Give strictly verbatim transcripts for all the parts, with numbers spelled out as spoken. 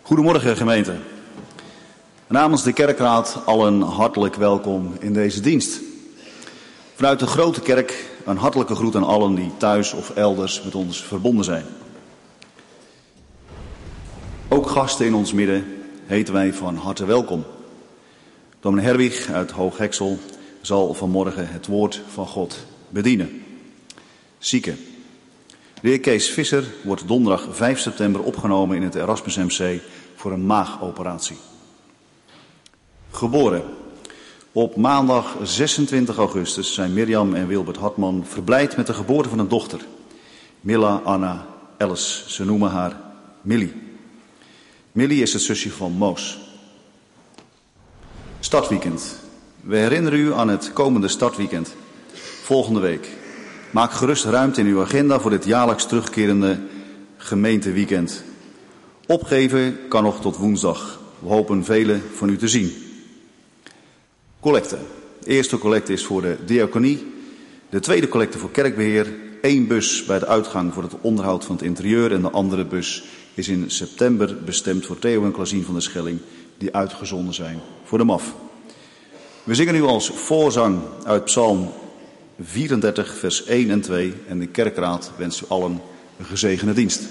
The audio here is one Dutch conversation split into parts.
Goedemorgen gemeente. Namens de kerkraad allen hartelijk welkom in deze dienst. Vanuit de grote kerk een hartelijke groet aan allen die thuis of elders met ons verbonden zijn. Ook gasten in ons midden heten wij van harte welkom. Dominee Herwig uit Hoog-Heksel zal vanmorgen het woord van God bedienen. Zieken. De heer Kees Visser wordt donderdag vijf september opgenomen in het Erasmus M C voor een maagoperatie. Geboren. Op maandag zesentwintig augustus zijn Mirjam en Wilbert Hartman verblijd met de geboorte van een dochter. Milla Anna Ellis. Ze noemen haar Millie. Millie is het zusje van Moos. Startweekend. We herinneren u aan het komende startweekend. Volgende week. Maak gerust ruimte in uw agenda voor dit jaarlijks terugkerende gemeenteweekend. Opgeven kan nog tot woensdag. We hopen velen van u te zien. Collecte. De eerste collecte is voor de diaconie. De tweede collecte voor kerkbeheer. Eén bus bij de uitgang voor het onderhoud van het interieur. En de andere bus is in september bestemd voor Theo en Klasien van der Schelling, die uitgezonden zijn voor de M A F. We zingen nu als voorzang uit Psalm vierendertig, vers één en twee. En de kerkraad wenst u allen een gezegende dienst.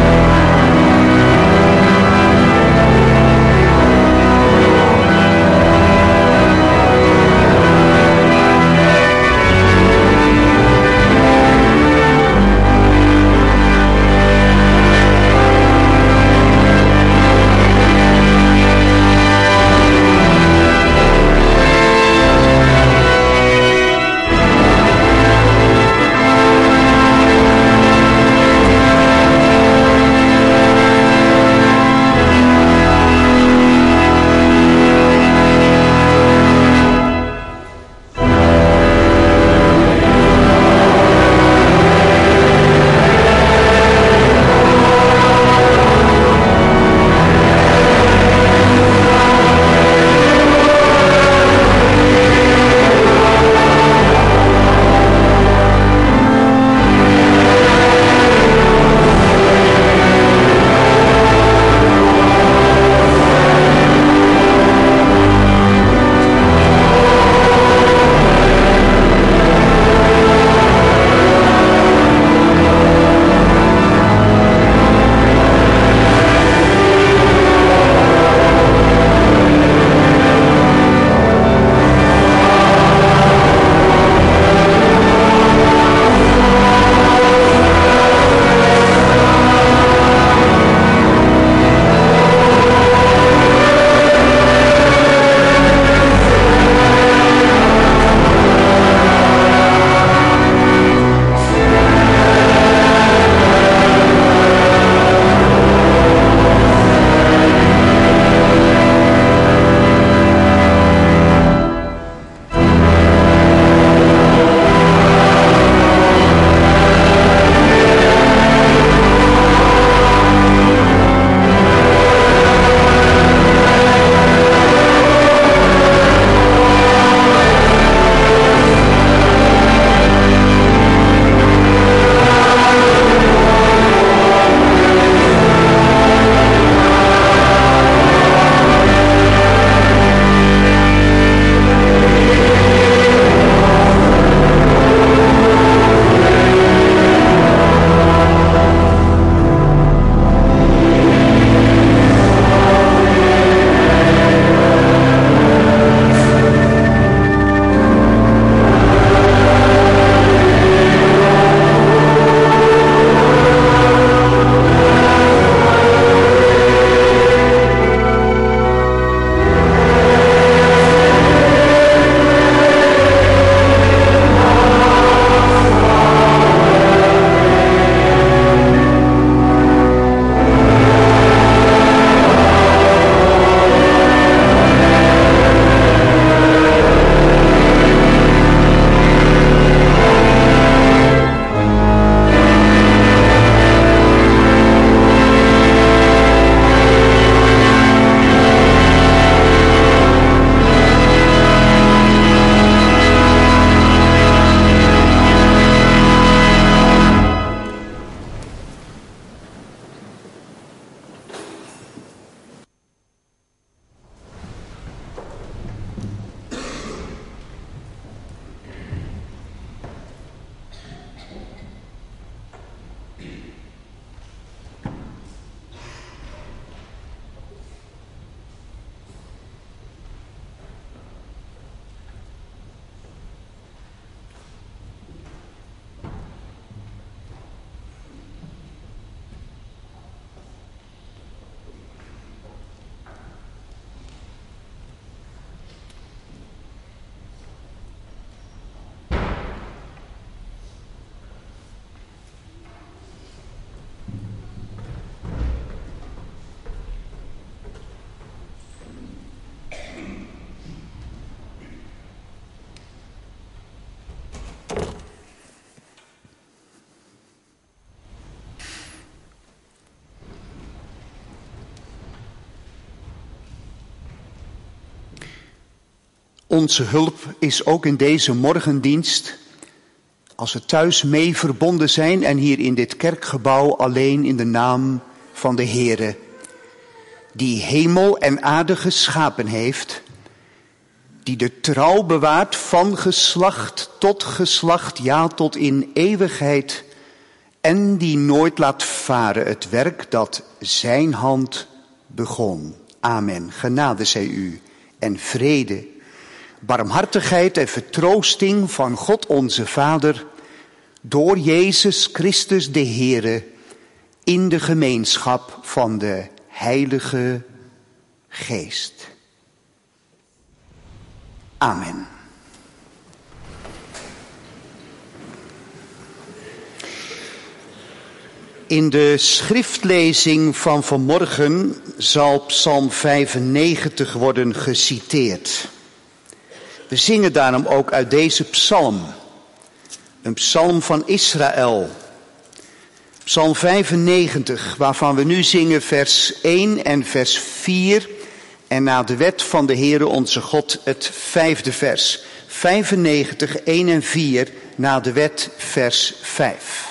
Thank Onze hulp is ook in deze morgendienst, als we thuis mee verbonden zijn en hier in dit kerkgebouw alleen in de naam van de Heere, die hemel en aarde geschapen heeft, die de trouw bewaart van geslacht tot geslacht, ja tot in eeuwigheid, en die nooit laat varen het werk dat zijn hand begon. Amen. Genade zij u en vrede, barmhartigheid en vertroosting van God onze Vader, door Jezus Christus de Heere, in de gemeenschap van de Heilige Geest. Amen. In de schriftlezing van vanmorgen zal Psalm vijfennegentig worden geciteerd. We zingen daarom ook uit deze psalm, een psalm van Israël. Psalm vijfennegentig, waarvan we nu zingen vers één en vers vier. En na de wet van de Heere onze God het vijfde vers. vijfennegentig, één en vier, na de wet vers vijf.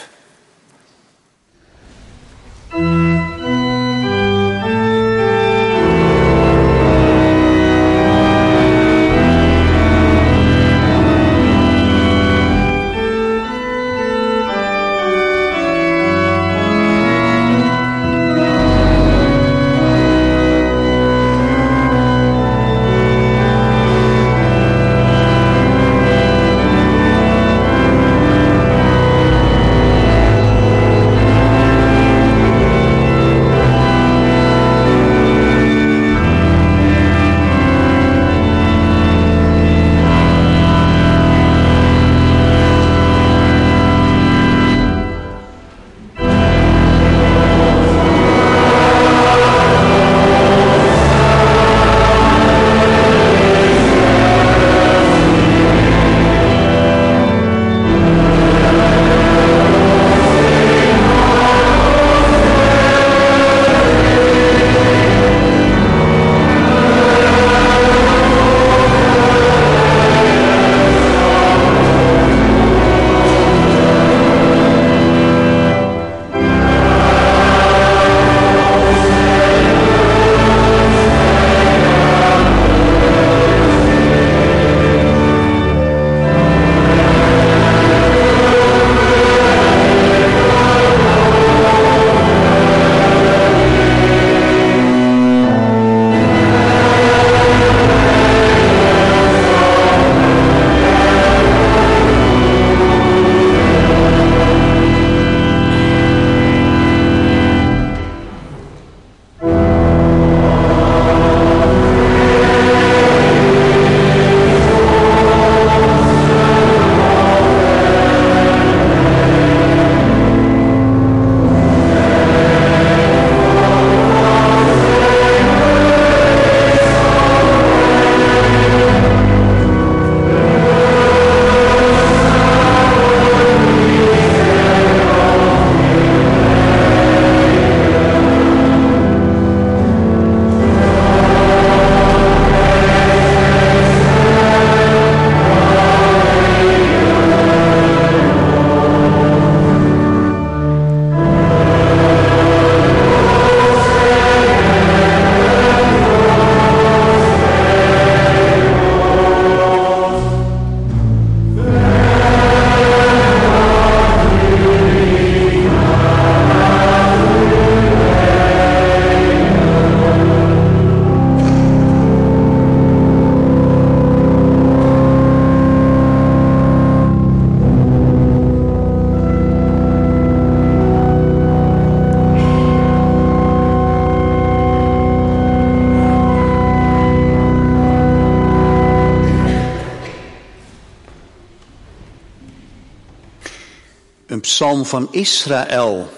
Een psalm van Israël.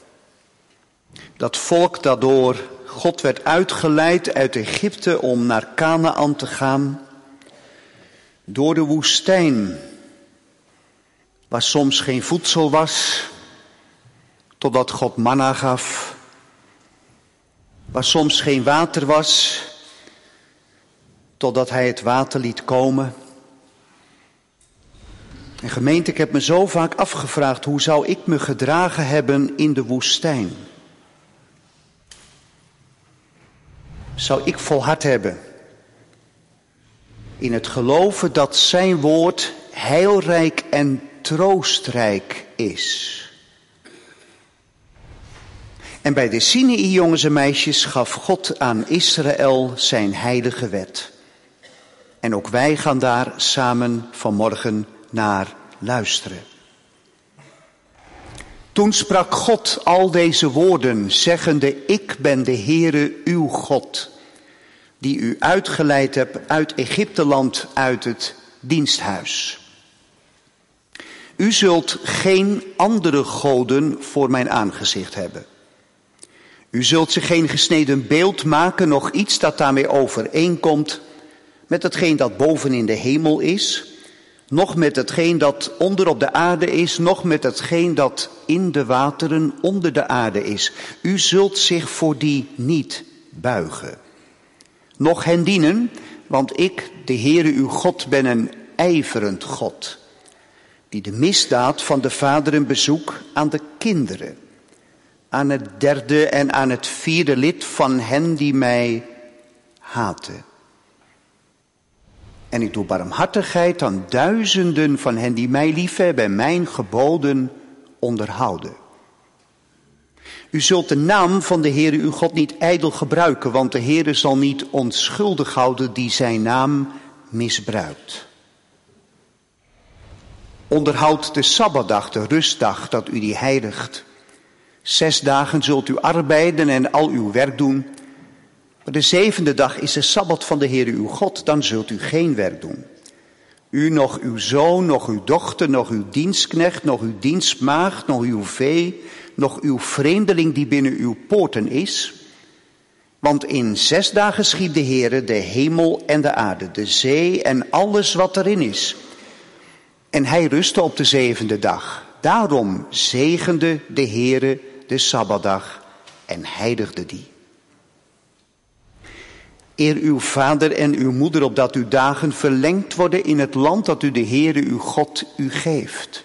Dat volk dat door God werd uitgeleid uit Egypte om naar Kanaan te gaan. Door de woestijn, waar soms geen voedsel was, totdat God manna gaf. Waar soms geen water was, totdat hij het water liet komen. En gemeente, ik heb me zo vaak afgevraagd, hoe zou ik me gedragen hebben in de woestijn? Zou ik volhard hebben in het geloven dat zijn woord heilrijk en troostrijk is? En bij de Sinaï, jongens en meisjes, gaf God aan Israël zijn heilige wet. En ook wij gaan daar samen vanmorgen naar luisteren. Toen sprak God al deze woorden, zeggende: ik ben de Heere uw God, die u uitgeleid heb uit Egypteland, uit het diensthuis. U zult geen andere goden voor mijn aangezicht hebben. U zult zich geen gesneden beeld maken, nog iets dat daarmee overeenkomt met hetgeen dat boven in de hemel is, nog met hetgeen dat onder op de aarde is, nog met hetgeen dat in de wateren onder de aarde is. U zult zich voor die niet buigen. Nog hen dienen, want ik, de Heere uw God, ben een ijverend God, die de misdaad van de vaderen bezoekt aan de kinderen, aan het derde en aan het vierde lid van hen die mij haten. En ik doe barmhartigheid aan duizenden van hen die mij liefhebben en mijn geboden onderhouden. U zult de naam van de Heere uw God niet ijdel gebruiken, want de Heere zal niet onschuldig houden die zijn naam misbruikt. Onderhoud de Sabbatdag, de rustdag, dat u die heiligt. Zes dagen zult u arbeiden en al uw werk doen. Maar de zevende dag is de Sabbat van de Heere uw God, dan zult u geen werk doen. U, nog uw zoon, nog uw dochter, nog uw dienstknecht, nog uw dienstmaagd, nog uw vee, nog uw vreemdeling die binnen uw poorten is. Want in zes dagen schiep de Heere de hemel en de aarde, de zee en alles wat erin is. En hij rustte op de zevende dag. Daarom zegende de Heere de Sabbatdag en heiligde die. Eer uw vader en uw moeder, opdat uw dagen verlengd worden in het land dat u de Heere uw God u geeft.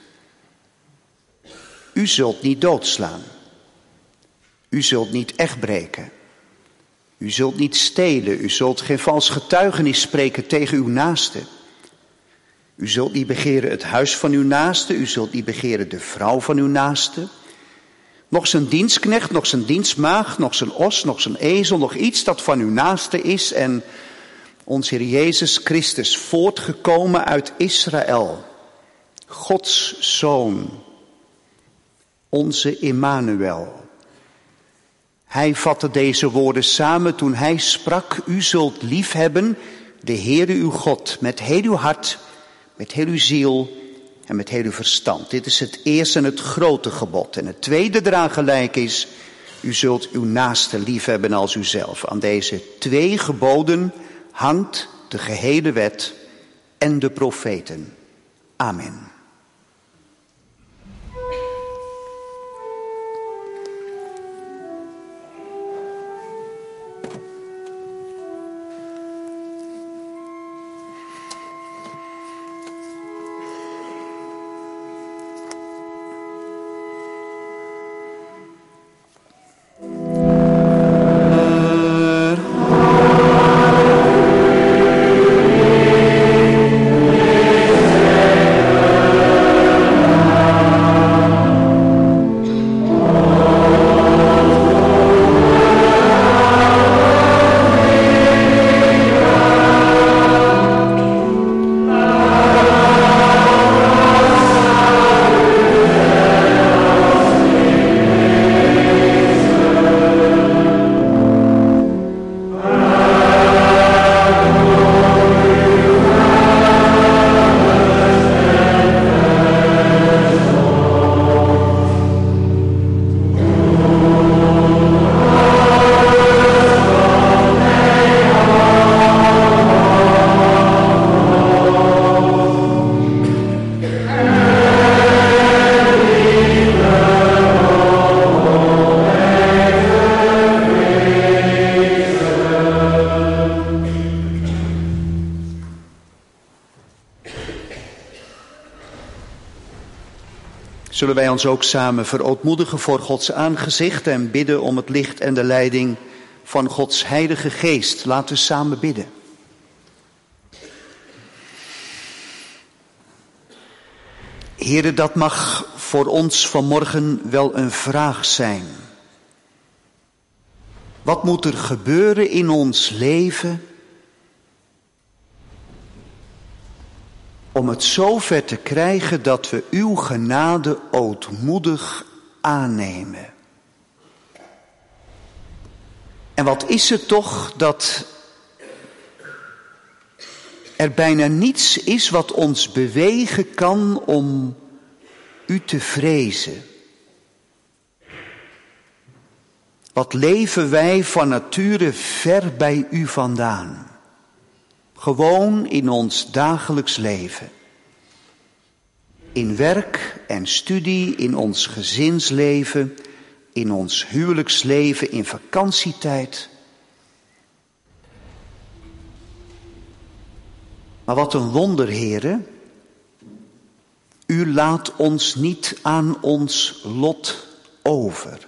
U zult niet doodslaan. U zult niet echtbreken. U zult niet stelen. U zult geen vals getuigenis spreken tegen uw naaste. U zult niet begeren het huis van uw naaste. U zult niet begeren de vrouw van uw naaste. Nog zijn dienstknecht, nog zijn dienstmaagd, nog zijn os, nog zijn ezel, nog iets dat van uw naaste is. En onze Heer Jezus Christus, voortgekomen uit Israël, Gods Zoon, onze Immanuel. Hij vatte deze woorden samen toen hij sprak: u zult liefhebben de Heere uw God met heel uw hart, met heel uw ziel en met heel uw verstand. Dit is het eerste en het grote gebod. En het tweede eraan gelijk is: u zult uw naaste liefhebben als uzelf. Aan deze twee geboden hangt de gehele wet en de profeten. Amen. Amen. Zullen wij ons ook samen verootmoedigen voor Gods aangezicht en bidden om het licht en de leiding van Gods Heilige Geest. Laten we samen bidden. Heere, dat mag voor ons vanmorgen wel een vraag zijn. Wat moet er gebeuren in ons leven om het zover te krijgen dat we uw genade ootmoedig aannemen? En wat is het toch dat er bijna niets is wat ons bewegen kan om u te vrezen? Wat leven wij van nature ver bij u vandaan? Gewoon in ons dagelijks leven. In werk en studie, in ons gezinsleven, in ons huwelijksleven, in vakantietijd. Maar wat een wonder, Heere. U laat ons niet aan ons lot over.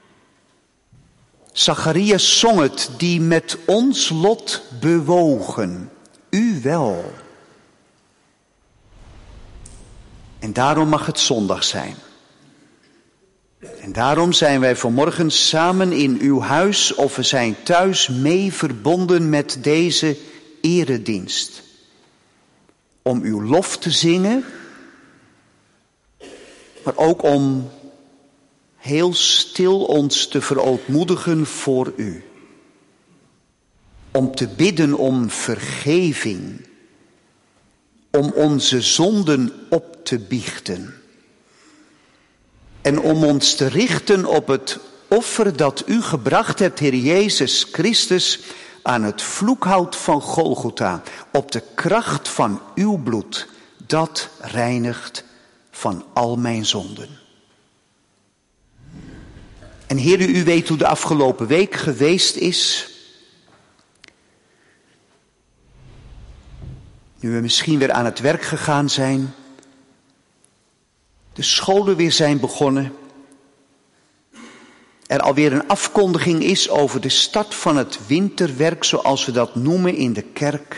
Zacharias zong het, die met ons lot bewogen. U wel. En daarom mag het zondag zijn. En daarom zijn wij vanmorgen samen in uw huis, of we zijn thuis, mee verbonden met deze eredienst. Om uw lof te zingen, maar ook om heel stil ons te verootmoedigen voor u. Om te bidden om vergeving. Om onze zonden op te biechten. En om ons te richten op het offer dat u gebracht hebt, Heer Jezus Christus, aan het vloekhout van Golgotha. Op de kracht van uw bloed, dat reinigt van al mijn zonden. En Heer, u weet hoe de afgelopen week geweest is. Nu we misschien weer aan het werk gegaan zijn. De scholen weer zijn begonnen. Er alweer een afkondiging is over de start van het winterwerk, zoals we dat noemen in de kerk.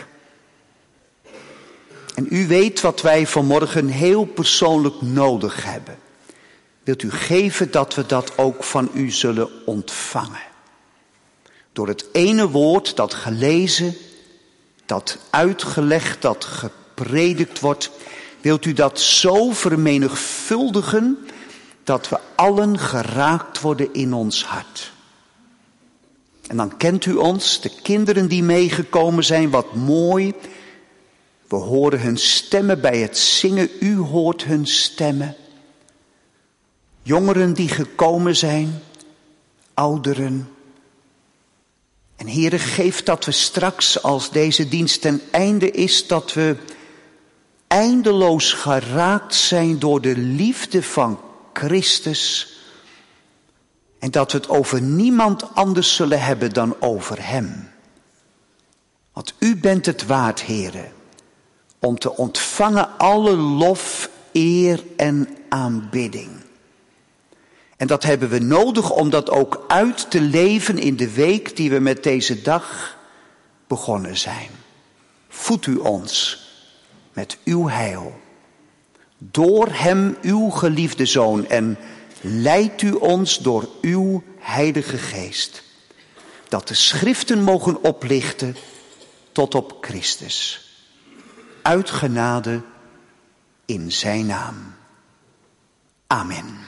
En u weet wat wij vanmorgen heel persoonlijk nodig hebben. Wilt u geven dat we dat ook van u zullen ontvangen? Door het ene woord dat gelezen, dat uitgelegd, dat gepredikt wordt, wilt u dat zo vermenigvuldigen dat we allen geraakt worden in ons hart. En dan kent u ons, de kinderen die meegekomen zijn, wat mooi. We horen hun stemmen bij het zingen, u hoort hun stemmen. Jongeren die gekomen zijn, ouderen. En Heere, geef dat we straks, als deze dienst ten einde is, dat we eindeloos geraakt zijn door de liefde van Christus. En dat we het over niemand anders zullen hebben dan over hem. Want u bent het waard, Heere, om te ontvangen alle lof, eer en aanbidding. En dat hebben we nodig om dat ook uit te leven in de week die we met deze dag begonnen zijn. Voed u ons met uw heil. Door hem, uw geliefde Zoon, en leidt u ons door uw Heilige Geest. Dat de schriften mogen oplichten tot op Christus. Uit genade in zijn naam. Amen.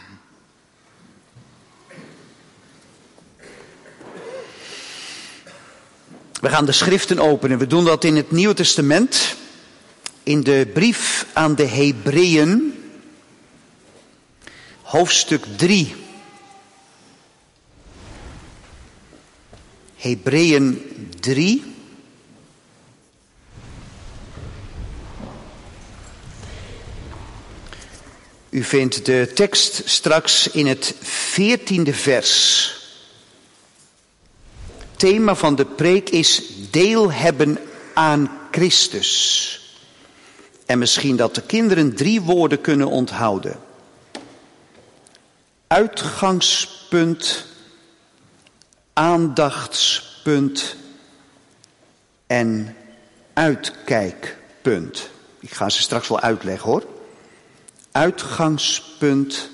We gaan de schriften openen. We doen dat in het Nieuwe Testament. In de brief aan de Hebreeën. Hoofdstuk drie. Hebreeën drie. U vindt de tekst straks in het veertiende vers. Het thema van de preek is deel hebben aan Christus. En misschien dat de kinderen drie woorden kunnen onthouden. uitgangspunt, aandachtspunt en uitkijkpunt. Ik ga ze straks wel uitleggen hoor. Uitgangspunt,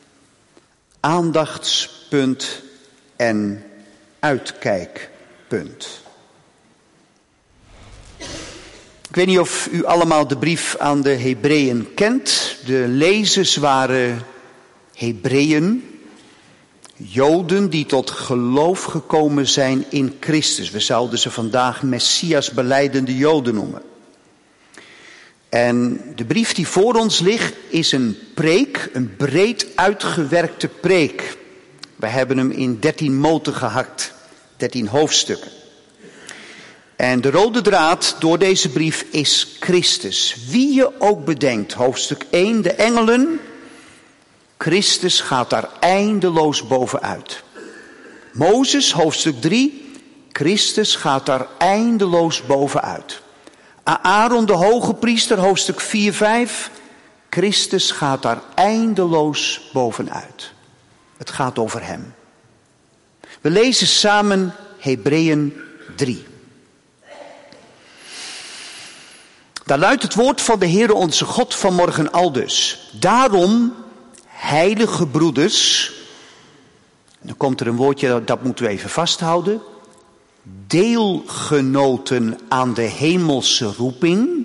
aandachtspunt en uitkijkpunt. Ik weet niet of u allemaal de brief aan de Hebreeën kent. De lezers waren Hebreeën, Joden die tot geloof gekomen zijn in Christus. We zouden ze vandaag Messias belijdende Joden noemen. En de brief die voor ons ligt is een preek, een breed uitgewerkte preek. We hebben hem in dertien moten gehakt, dertien hoofdstukken. En de rode draad door deze brief is Christus. Wie je ook bedenkt, hoofdstuk één, de engelen. Christus gaat daar eindeloos bovenuit. Mozes, hoofdstuk drie, Christus gaat daar eindeloos bovenuit. Aaron, de hoge priester, hoofdstuk vier, vijf, Christus gaat daar eindeloos bovenuit. Het gaat over hem. We lezen samen Hebreeën drie. Daar luidt het woord van de Heere onze God vanmorgen aldus. Daarom, heilige broeders, dan komt er een woordje, dat moeten we even vasthouden. Deelgenoten aan de hemelse roeping.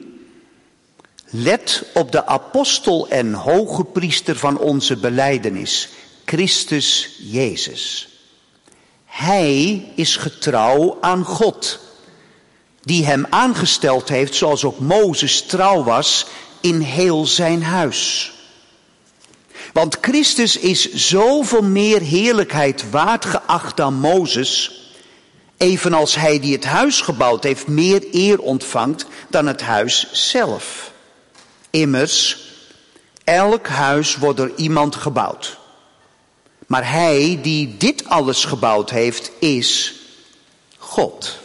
Let op de apostel en hoge priester van onze belijdenis, Christus Jezus. Hij is getrouw aan God, die hem aangesteld heeft, zoals ook Mozes trouw was, in heel zijn huis. Want Christus is zoveel meer heerlijkheid waard geacht dan Mozes, evenals hij die het huis gebouwd heeft meer eer ontvangt dan het huis zelf. Immers, elk huis wordt door iemand gebouwd. Maar hij die dit alles gebouwd heeft, is God.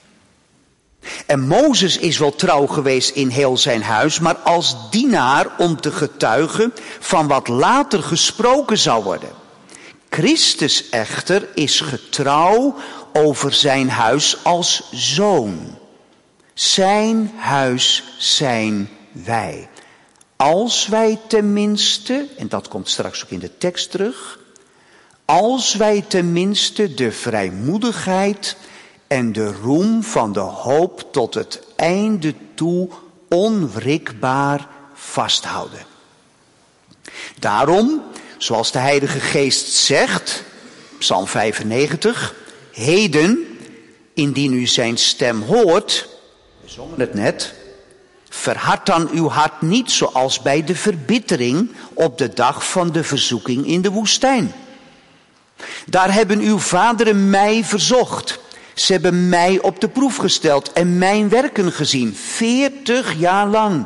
En Mozes is wel trouw geweest in heel zijn huis, maar als dienaar om te getuigen van wat later gesproken zou worden. Christus echter is getrouw over zijn huis als zoon. Zijn huis zijn wij. Als wij tenminste, en dat komt straks ook in de tekst terug, als wij tenminste de vrijmoedigheid en de roem van de hoop tot het einde toe onwrikbaar vasthouden. Daarom, zoals de Heilige Geest zegt, Psalm vijfennegentig, heden, indien u zijn stem hoort, we zongen het net, verhard dan uw hart niet zoals bij de verbittering op de dag van de verzoeking in de woestijn. Daar hebben uw vaderen mij verzocht. Ze hebben mij op de proef gesteld en mijn werken gezien, veertig jaar lang.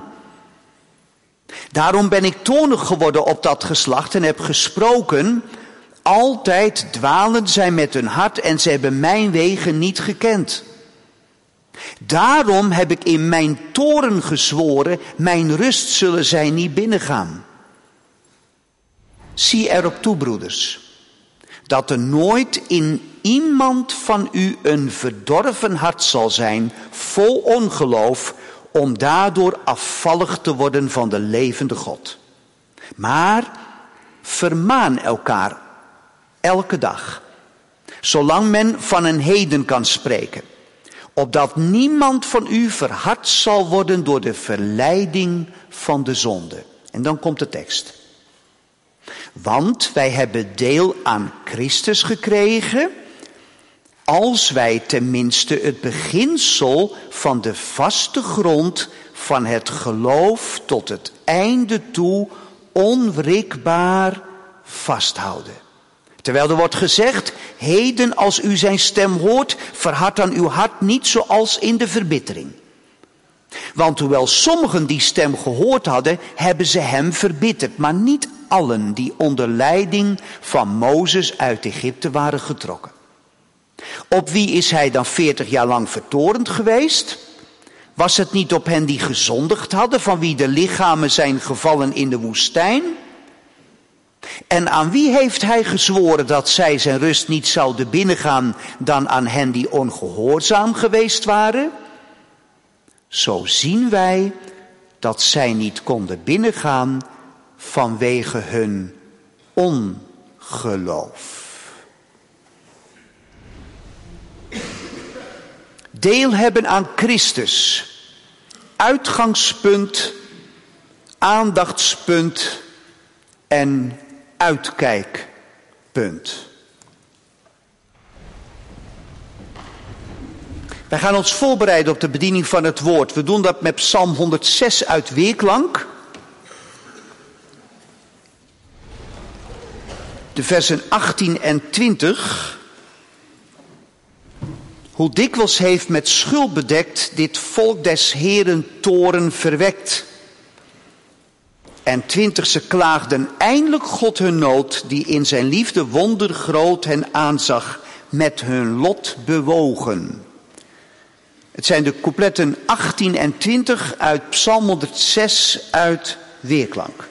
Daarom ben ik toornig geworden op dat geslacht en heb gesproken. Altijd dwalen zij met hun hart en ze hebben mijn wegen niet gekend. Daarom heb ik in mijn toorn gezworen, mijn rust zullen zij niet binnengaan. Zie erop toe, broeders, dat er nooit in iemand van u een verdorven hart zal zijn, vol ongeloof, om daardoor afvallig te worden van de levende God. Maar vermaan elkaar elke dag, zolang men van een heden kan spreken, opdat niemand van u verhard zal worden door de verleiding van de zonde. En dan komt de tekst. Want wij hebben deel aan Christus gekregen, als wij tenminste het beginsel van de vaste grond van het geloof tot het einde toe onwrikbaar vasthouden. Terwijl er wordt gezegd, heden als u zijn stem hoort, verhard dan uw hart niet zoals in de verbittering. Want hoewel sommigen die stem gehoord hadden, hebben ze hem verbitterd, maar niet allen die onder leiding van Mozes uit Egypte waren getrokken. Op wie is hij dan veertig jaar lang vertorend geweest? Was het niet op hen die gezondigd hadden, van wie de lichamen zijn gevallen in de woestijn? En aan wie heeft hij gezworen dat zij zijn rust niet zouden binnengaan dan aan hen die ongehoorzaam geweest waren? Zo zien wij dat zij niet konden binnengaan vanwege hun ongeloof. Deel hebben aan Christus. Uitgangspunt, aandachtspunt en uitkijkpunt. Wij gaan ons voorbereiden op de bediening van het woord. We doen dat met Psalm honderdzes uit Weerklank. De versen achttien en twintig. Hoe dikwijls heeft met schuld bedekt dit volk des Heeren toren verwekt. En twintig, ze klaagden eindelijk God hun nood, die in zijn liefde wondergroot hen aanzag, met hun lot bewogen. Het zijn de coupletten achttien en twintig uit Psalm honderdzes uit Weerklank.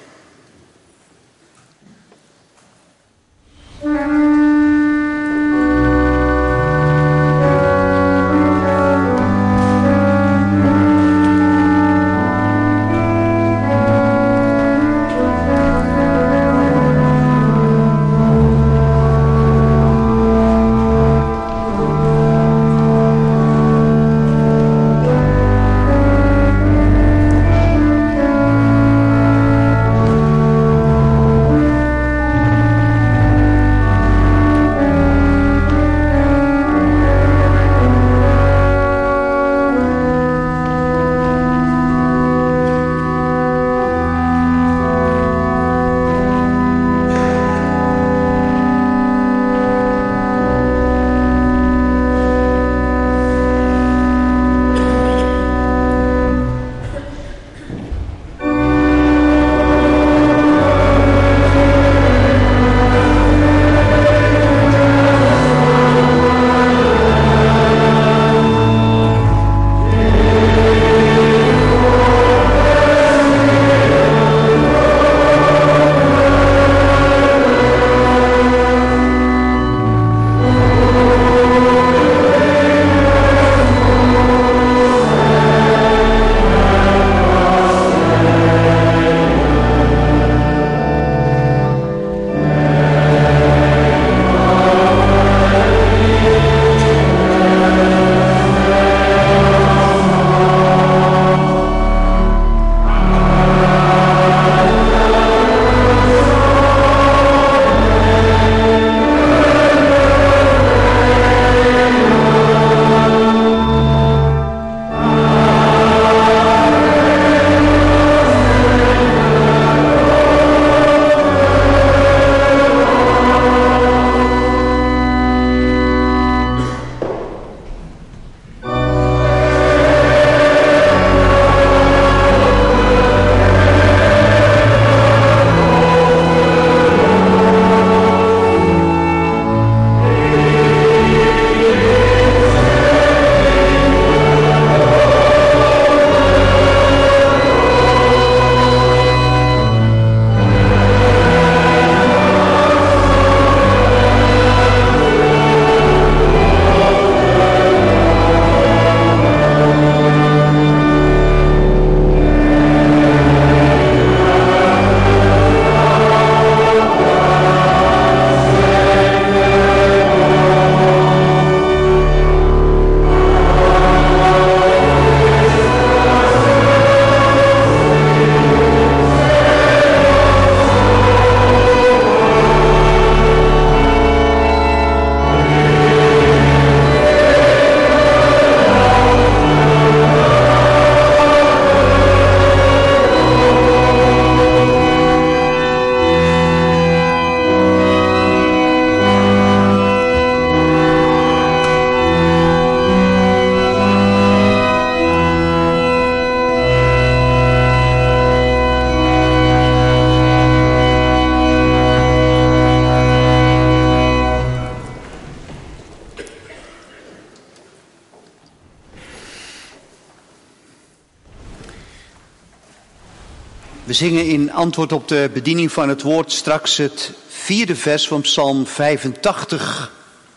We zingen in antwoord op de bediening van het woord straks het vierde vers van Psalm vijfentachtig.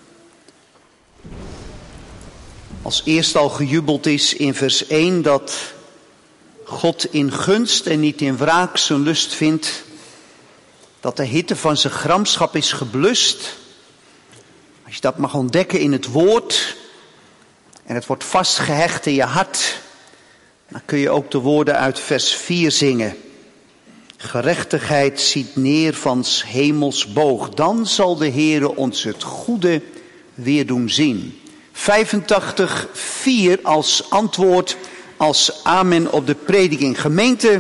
Als eerst al gejubeld is in vers één dat God in gunst en niet in wraak zijn lust vindt. Dat de hitte van zijn gramschap is geblust. Als je dat mag ontdekken in het woord en het wordt vastgehecht in je hart, dan kun je ook de woorden uit vers vier zingen. Gerechtigheid ziet neer van 's hemels boog, dan zal de Heere ons het goede weer doen zien. vijfentachtig vier als antwoord, als amen op de prediking. Gemeente,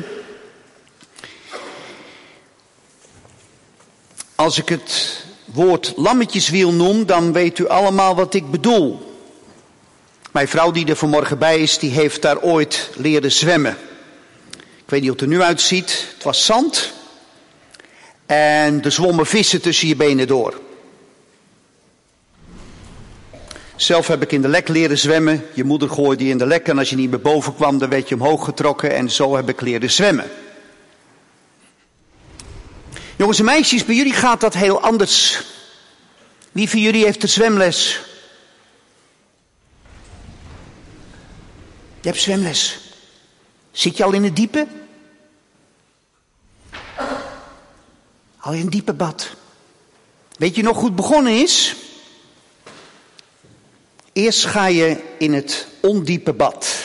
als ik het woord lammetjeswiel noem, dan weet u allemaal wat ik bedoel. Mijn vrouw die er vanmorgen bij is, die heeft daar ooit leren zwemmen. Ik weet niet hoe het er nu uitziet. Het was zand. En er zwommen vissen tussen je benen door. Zelf heb ik in de lek leren zwemmen. Je moeder gooide je in de lek en als je niet meer boven kwam, dan werd je omhoog getrokken. En zo heb ik leren zwemmen. Jongens en meisjes, bij jullie gaat dat heel anders. Wie van jullie heeft de zwemles? Je hebt zwemles. Zit je al in het diepe? Al in een diepe bad. Weet je nog hoe het begonnen is? Eerst ga je in het ondiepe bad.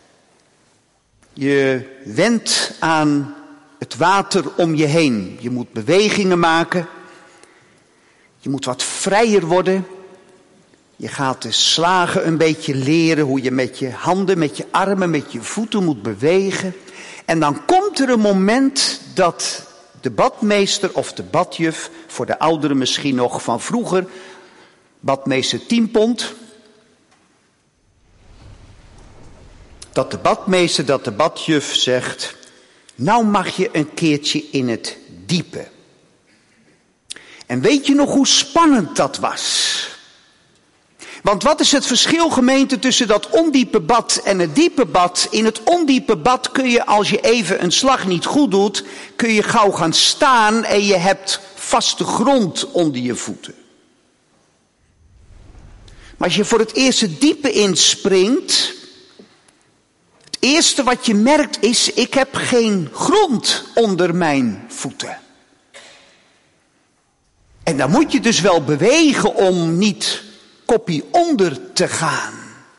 Je went aan het water om je heen. Je moet bewegingen maken. Je moet wat vrijer worden. Je gaat de slagen een beetje leren, hoe je met je handen, met je armen, met je voeten moet bewegen. En dan komt er een moment dat de badmeester of de badjuf, voor de ouderen misschien nog van vroeger, badmeester tien pond. Dat de badmeester, dat de badjuf zegt, nou mag je een keertje in het diepe. En weet je nog hoe spannend dat was? Want wat is het verschil, gemeente, tussen dat ondiepe bad en het diepe bad? In het ondiepe bad kun je, als je even een slag niet goed doet, kun je gauw gaan staan en je hebt vaste grond onder je voeten. Maar als je voor het eerst het diepe inspringt, het eerste wat je merkt is, ik heb geen grond onder mijn voeten. En dan moet je dus wel bewegen om niet koppie onder te gaan.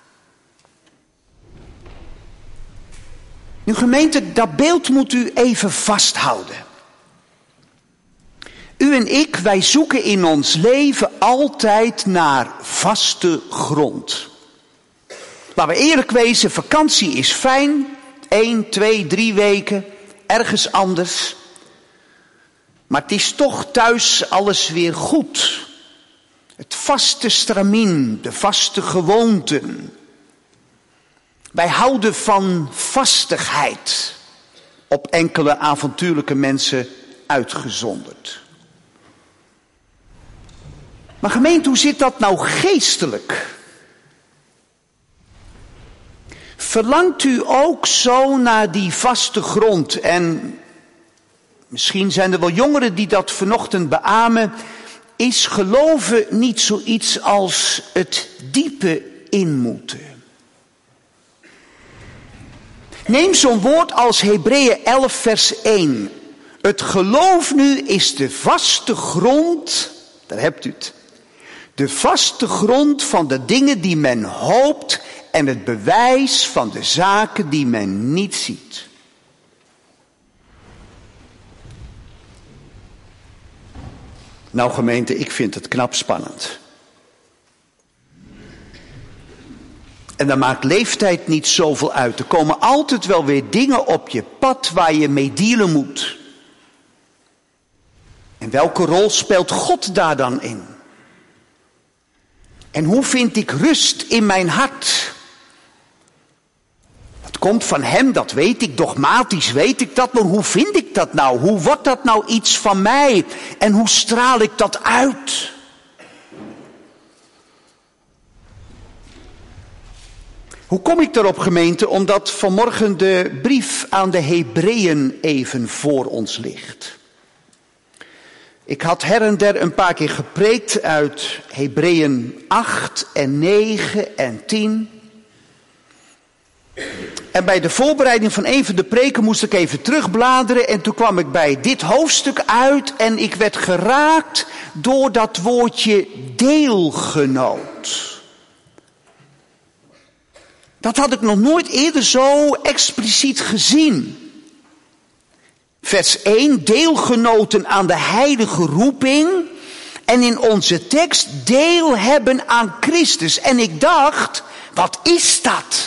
Nu gemeente, dat beeld moet u even vasthouden. U en ik, wij zoeken in ons leven altijd naar vaste grond. Laten we eerlijk wezen, vakantie is fijn. één, twee, drie weken, ergens anders. Maar het is toch thuis alles weer goed. Het vaste stramien, de vaste gewoonten. Wij houden van vastigheid, op enkele avontuurlijke mensen uitgezonderd. Maar gemeente, hoe zit dat nou geestelijk? Verlangt u ook zo naar die vaste grond? En misschien zijn er wel jongeren die dat vanochtend beamen. Is geloven niet zoiets als het diepe in moeten? Neem zo'n woord als Hebreeën elf vers één. Het geloof nu is de vaste grond, daar hebt u het. De vaste grond van de dingen die men hoopt en het bewijs van de zaken die men niet ziet. Nou gemeente, ik vind het knap spannend. En dan maakt leeftijd niet zoveel uit. Er komen altijd wel weer dingen op je pad waar je mee dealen moet. En welke rol speelt God daar dan in? En hoe vind ik rust in mijn hart? Dat komt van hem, dat weet ik, dogmatisch weet ik dat, maar hoe vind ik dat nou? Hoe wordt dat nou iets van mij? En hoe straal ik dat uit? Hoe kom ik daarop, gemeente? Omdat vanmorgen de brief aan de Hebreeën even voor ons ligt. Ik had her en der een paar keer gepreekt uit Hebreeën acht en negen en tien. En bij de voorbereiding van een van de preken moest ik even terugbladeren. En toen kwam ik bij dit hoofdstuk uit en ik werd geraakt door dat woordje deelgenoot. Dat had ik nog nooit eerder zo expliciet gezien. Vers één, deelgenoten aan de heilige roeping. En in onze tekst deel hebben aan Christus. En ik dacht, wat is dat?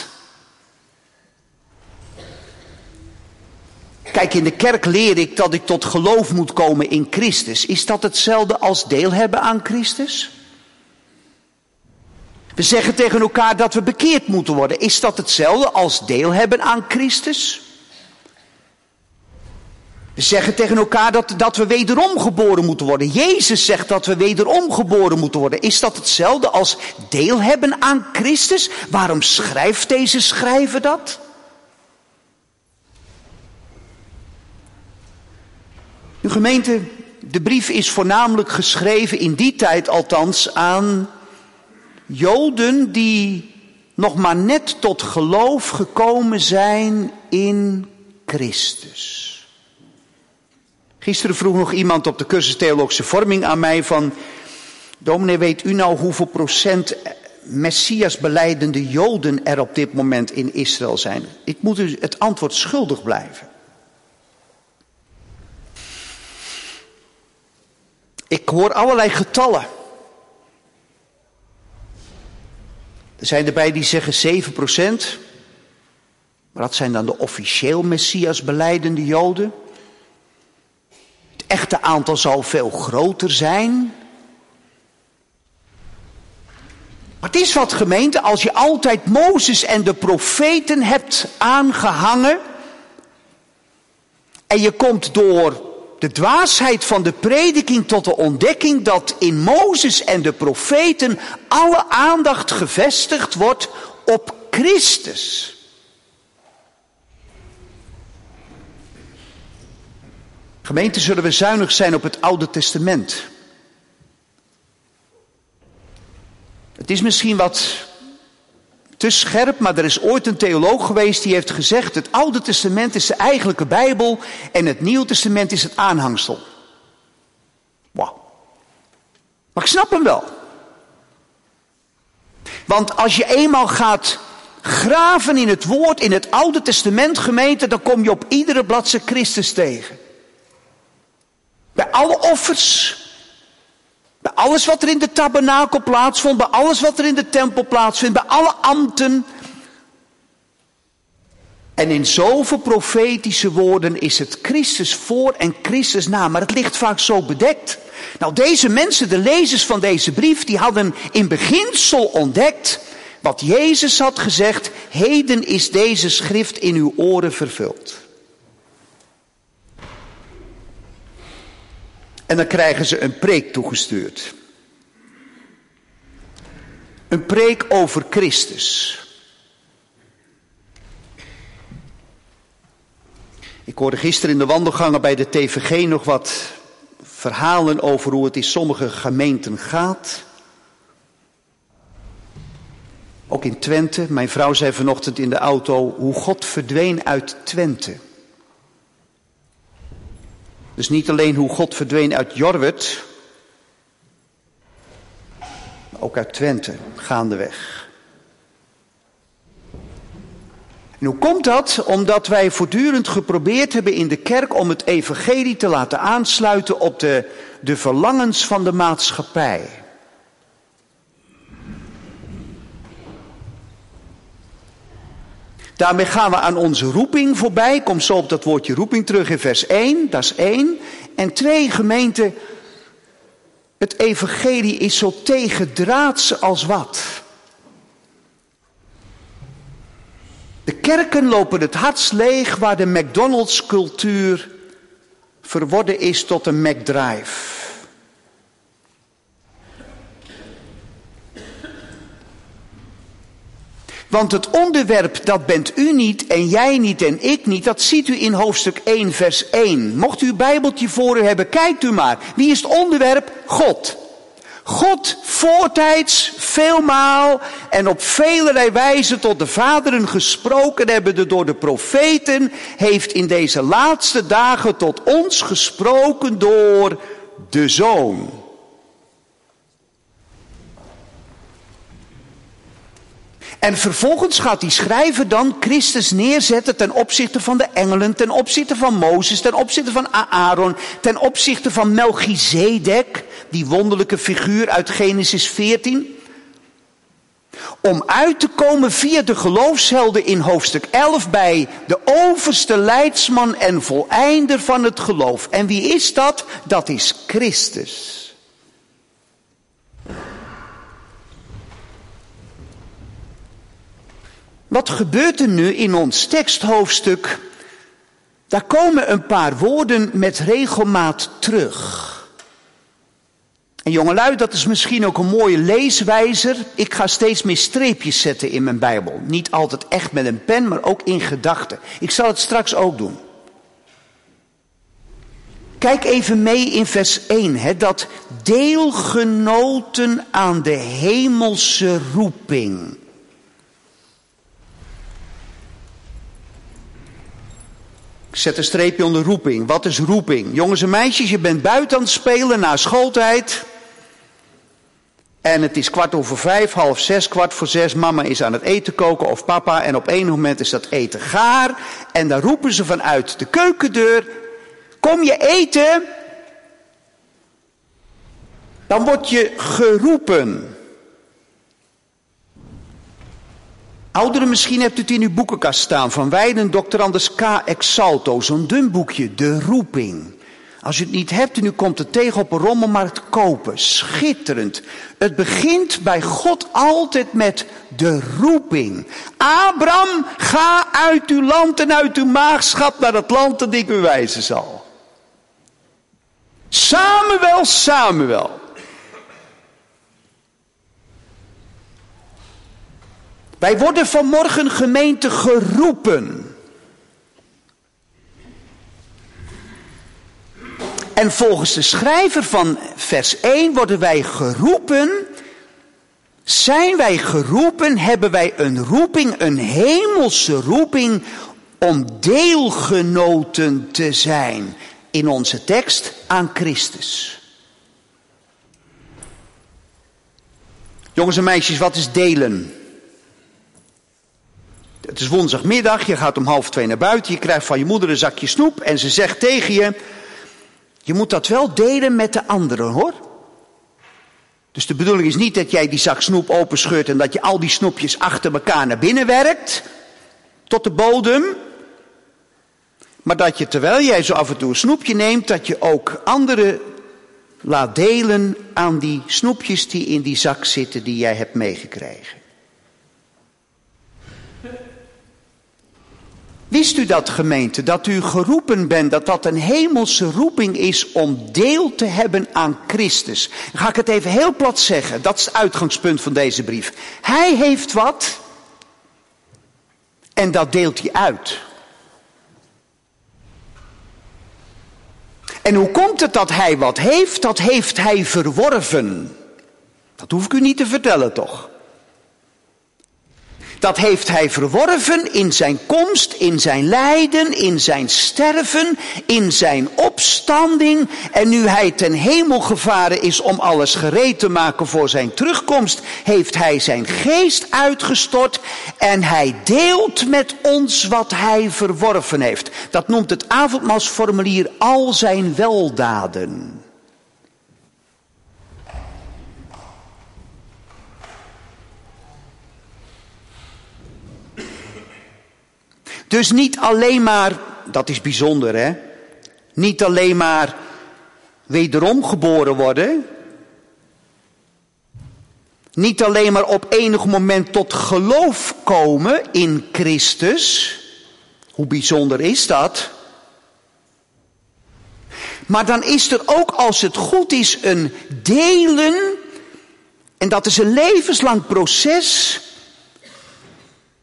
Kijk, in de kerk leer ik dat ik tot geloof moet komen in Christus. Is dat hetzelfde als deel hebben aan Christus? We zeggen tegen elkaar dat we bekeerd moeten worden. Is dat hetzelfde als deel hebben aan Christus? We zeggen tegen elkaar dat, dat we wederom geboren moeten worden. Jezus zegt dat we wederom geboren moeten worden. Is dat hetzelfde als deel hebben aan Christus? Waarom schrijft deze schrijver dat? De gemeente, de brief is voornamelijk geschreven, in die tijd althans, aan Joden die nog maar net tot geloof gekomen zijn in Christus. Gisteren vroeg nog iemand op de cursus Theologische Vorming aan mij van: dominee, weet u nou hoeveel procent Messias belijdende Joden er op dit moment in Israël zijn? Ik moet u het antwoord schuldig blijven. Ik hoor allerlei getallen. Er zijn erbij die zeggen zeven procent. Maar dat zijn dan de officieel Messias belijdende Joden. Het echte aantal zal veel groter zijn. Maar het is wat, gemeente, als je altijd Mozes en de profeten hebt aangehangen. En je komt door de dwaasheid van de prediking tot de ontdekking dat in Mozes en de profeten alle aandacht gevestigd wordt op Christus. Gemeente, zullen we zuinig zijn op het Oude Testament? Het is misschien wat te scherp, maar er is ooit een theoloog geweest die heeft gezegd: het Oude Testament is de eigenlijke Bijbel en het Nieuwe Testament is het aanhangsel. Wauw. Maar ik snap hem wel. Want als je eenmaal gaat graven in het woord, in het Oude Testament, gemeente, dan kom je op iedere bladzijde Christus tegen. Bij alle offers, bij alles wat er in de tabernakel plaatsvond, bij alles wat er in de tempel plaatsvindt, bij alle ambten. En in zoveel profetische woorden is het Christus voor en Christus na, maar het ligt vaak zo bedekt. Nou, deze mensen, de lezers van deze brief, die hadden in beginsel ontdekt wat Jezus had gezegd: heden is deze schrift in uw oren vervuld. En dan krijgen ze een preek toegestuurd. Een preek over Christus. Ik hoorde gisteren in de wandelgangen bij de T V G nog wat verhalen over hoe het in sommige gemeenten gaat. Ook in Twente. Mijn vrouw zei vanochtend in de auto hoe God verdween uit Twente. Dus niet alleen hoe God verdween uit Jorwert, maar ook uit Twente, gaandeweg. En hoe komt dat? Omdat wij voortdurend geprobeerd hebben in de kerk om het evangelie te laten aansluiten op de, de verlangens van de maatschappij. Daarmee gaan we aan onze roeping voorbij. Ik kom zo op dat woordje roeping terug in vers één. Dat is één. En twee, gemeente. Het evangelie is zo tegendraads als wat. De kerken lopen het hardst leeg waar de McDonald's cultuur verworden is tot een McDrive. Want het onderwerp, dat bent u niet en jij niet en ik niet. Dat ziet u in hoofdstuk één, vers één. Mocht u uw Bijbeltje voor u hebben, kijkt u maar. Wie is het onderwerp? God. God voortijds, veelmaal en op velerlei wijze tot de vaderen gesproken hebben door de profeten, heeft in deze laatste dagen tot ons gesproken door de Zoon. En vervolgens gaat die schrijver dan Christus neerzetten ten opzichte van de engelen, ten opzichte van Mozes, ten opzichte van Aaron, ten opzichte van Melchizedek, die wonderlijke figuur uit Genesis veertien. Om uit te komen via de geloofshelden in hoofdstuk elf bij de overste leidsman en voleinder van het geloof. En wie is dat? Dat is Christus. Wat gebeurt er nu in ons teksthoofdstuk? Daar komen een paar woorden met regelmaat terug. En jongelui, dat is misschien ook een mooie leeswijzer. Ik ga steeds meer streepjes zetten in mijn Bijbel. Niet altijd echt met een pen, maar ook in gedachten. Ik zal het straks ook doen. Kijk even mee in vers één. Hè, dat deelgenoten aan de hemelse roeping. Ik zet een streepje onder roeping. Wat is roeping? Jongens en meisjes, je bent buiten aan het spelen na schooltijd. En het is kwart over vijf, half zes, kwart voor zes. Mama is aan het eten koken of papa. En op een moment is dat eten gaar. En dan roepen ze vanuit de keukendeur. Kom je eten? Dan word je geroepen. Ouderen, misschien hebt u het in uw boekenkast staan. Van Weiden, dokter Anders K. Exalto. Zo'n dun boekje, De Roeping. Als u het niet hebt en u komt het tegen op een rommelmarkt kopen. Schitterend. Het begint bij God altijd met de roeping. Abraham, ga uit uw land en uit uw maagschap naar het land dat ik u wijzen zal. Samuel, Samuel. Wij worden vanmorgen gemeente geroepen. En volgens de schrijver van vers één worden wij geroepen. Zijn wij geroepen, hebben wij een roeping, een hemelse roeping om deelgenoten te zijn. In onze tekst aan Christus. Jongens en meisjes, wat is delen? Het is woensdagmiddag, je gaat om half twee naar buiten, je krijgt van je moeder een zakje snoep en ze zegt tegen je, je moet dat wel delen met de anderen hoor. Dus de bedoeling is niet dat jij die zak snoep openscheurt en dat je al die snoepjes achter elkaar naar binnen werkt, tot de bodem. Maar dat je terwijl jij zo af en toe een snoepje neemt, dat je ook anderen laat delen aan die snoepjes die in die zak zitten die jij hebt meegekregen. Wist u dat, gemeente, dat u geroepen bent, dat dat een hemelse roeping is om deel te hebben aan Christus? Dan ga ik het even heel plat zeggen, dat is het uitgangspunt van deze brief. Hij heeft wat en dat deelt hij uit. En hoe komt het dat hij wat heeft? Dat heeft hij verworven. Dat hoef ik u niet te vertellen, toch? Dat heeft hij verworven in zijn komst, in zijn lijden, in zijn sterven, in zijn opstanding. En nu hij ten hemel gevaren is om alles gereed te maken voor zijn terugkomst, heeft hij zijn geest uitgestort en hij deelt met ons wat hij verworven heeft. Dat noemt het avondmaalsformulier al zijn weldaden. Dus niet alleen maar, dat is bijzonder hè, niet alleen maar wederom geboren worden. Niet alleen maar op enig moment tot geloof komen in Christus. Hoe bijzonder is dat? Maar dan is er ook, als het goed is, een delen. En dat is een levenslang proces.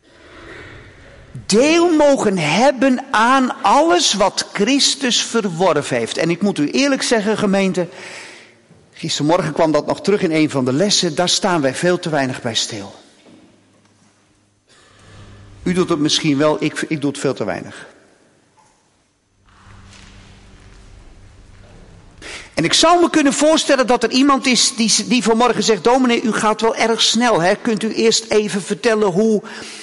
deel mogen hebben aan alles wat Christus verworven heeft. En ik moet u eerlijk zeggen, gemeente, gistermorgen kwam dat nog terug in een van de lessen, daar staan wij veel te weinig bij stil. U doet het misschien wel, ik, ik doe het veel te weinig. En ik zou me kunnen voorstellen dat er iemand is die, die vanmorgen zegt, dominee, u gaat wel erg snel, hè? Kunt u eerst even vertellen hoe,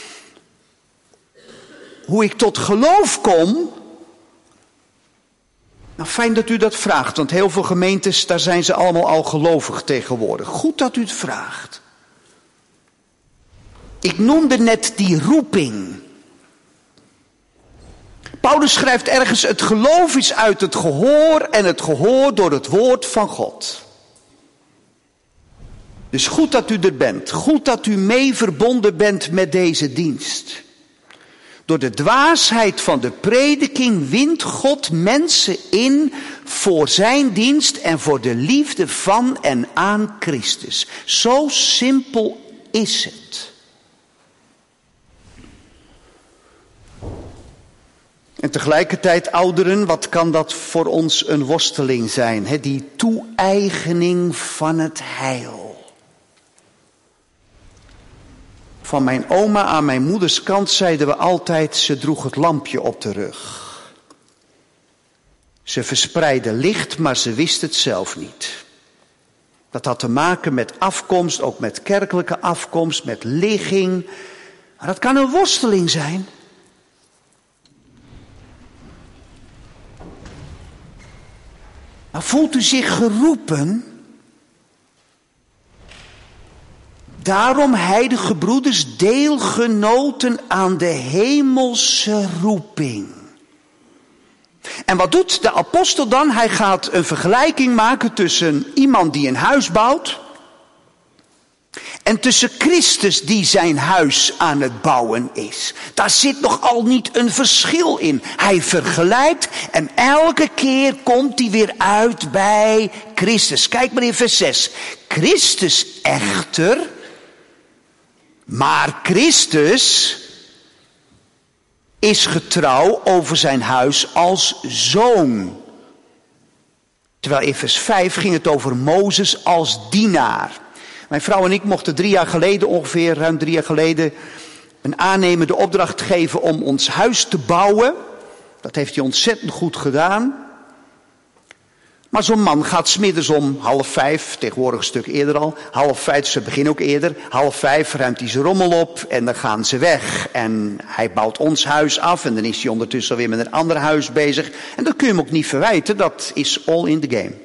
hoe ik tot geloof kom? Nou, fijn dat u dat vraagt, want heel veel gemeentes, daar zijn ze allemaal al gelovig tegenwoordig. Goed dat u het vraagt. Ik noemde net die roeping. Paulus schrijft ergens, het geloof is uit het gehoor en het gehoor door het woord van God. Dus goed dat u er bent, goed dat u mee verbonden bent met deze dienst. Door de dwaasheid van de prediking wint God mensen in voor zijn dienst en voor de liefde van en aan Christus. Zo simpel is het. En tegelijkertijd, ouderen, wat kan dat voor ons een worsteling zijn? He, die toe-eigening van het heil. Van mijn oma aan mijn moeders kant zeiden we altijd, ze droeg het lampje op de rug. Ze verspreidde licht, maar ze wist het zelf niet. Dat had te maken met afkomst, ook met kerkelijke afkomst, met ligging. Maar dat kan een worsteling zijn. Maar voelt u zich geroepen? Daarom, heilige broeders, deelgenoten aan de hemelse roeping. En wat doet de apostel dan? Hij gaat een vergelijking maken tussen iemand die een huis bouwt en tussen Christus die zijn huis aan het bouwen is. Daar zit nogal niet een verschil in. Hij vergelijkt en elke keer komt hij weer uit bij Christus. Kijk maar in vers zes. Christus echter, maar Christus is getrouw over zijn huis als zoon. Terwijl in vers vijf ging het over Mozes als dienaar. Mijn vrouw en ik mochten drie jaar geleden, ongeveer ruim drie jaar geleden, een aannemende opdracht geven om ons huis te bouwen. Dat heeft hij ontzettend goed gedaan. Maar zo'n man gaat 's middags om half vijf, tegenwoordig een stuk eerder al, half vijf, ze beginnen ook eerder, half vijf ruimt hij zijn rommel op en dan gaan ze weg. En hij bouwt ons huis af en dan is hij ondertussen alweer met een ander huis bezig. En dat kun je hem ook niet verwijten, dat is all in the game.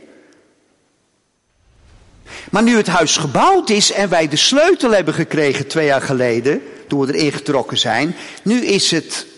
Maar nu het huis gebouwd is en wij de sleutel hebben gekregen twee jaar geleden, toen we erin getrokken zijn, nu is het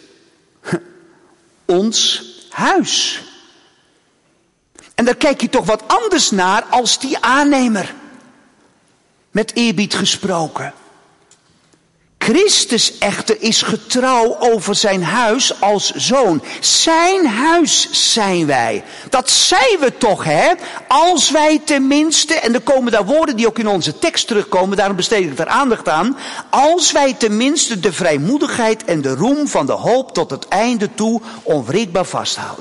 ons huis. En daar kijk je toch wat anders naar als die aannemer. Met eerbied gesproken. Christus echter is getrouw over zijn huis als zoon. Zijn huis zijn wij. Dat zijn we toch, hè? Als wij tenminste, en er komen daar woorden die ook in onze tekst terugkomen, daarom besteed ik daar aandacht aan. Als wij tenminste de vrijmoedigheid en de roem van de hoop tot het einde toe onwrikbaar vasthouden.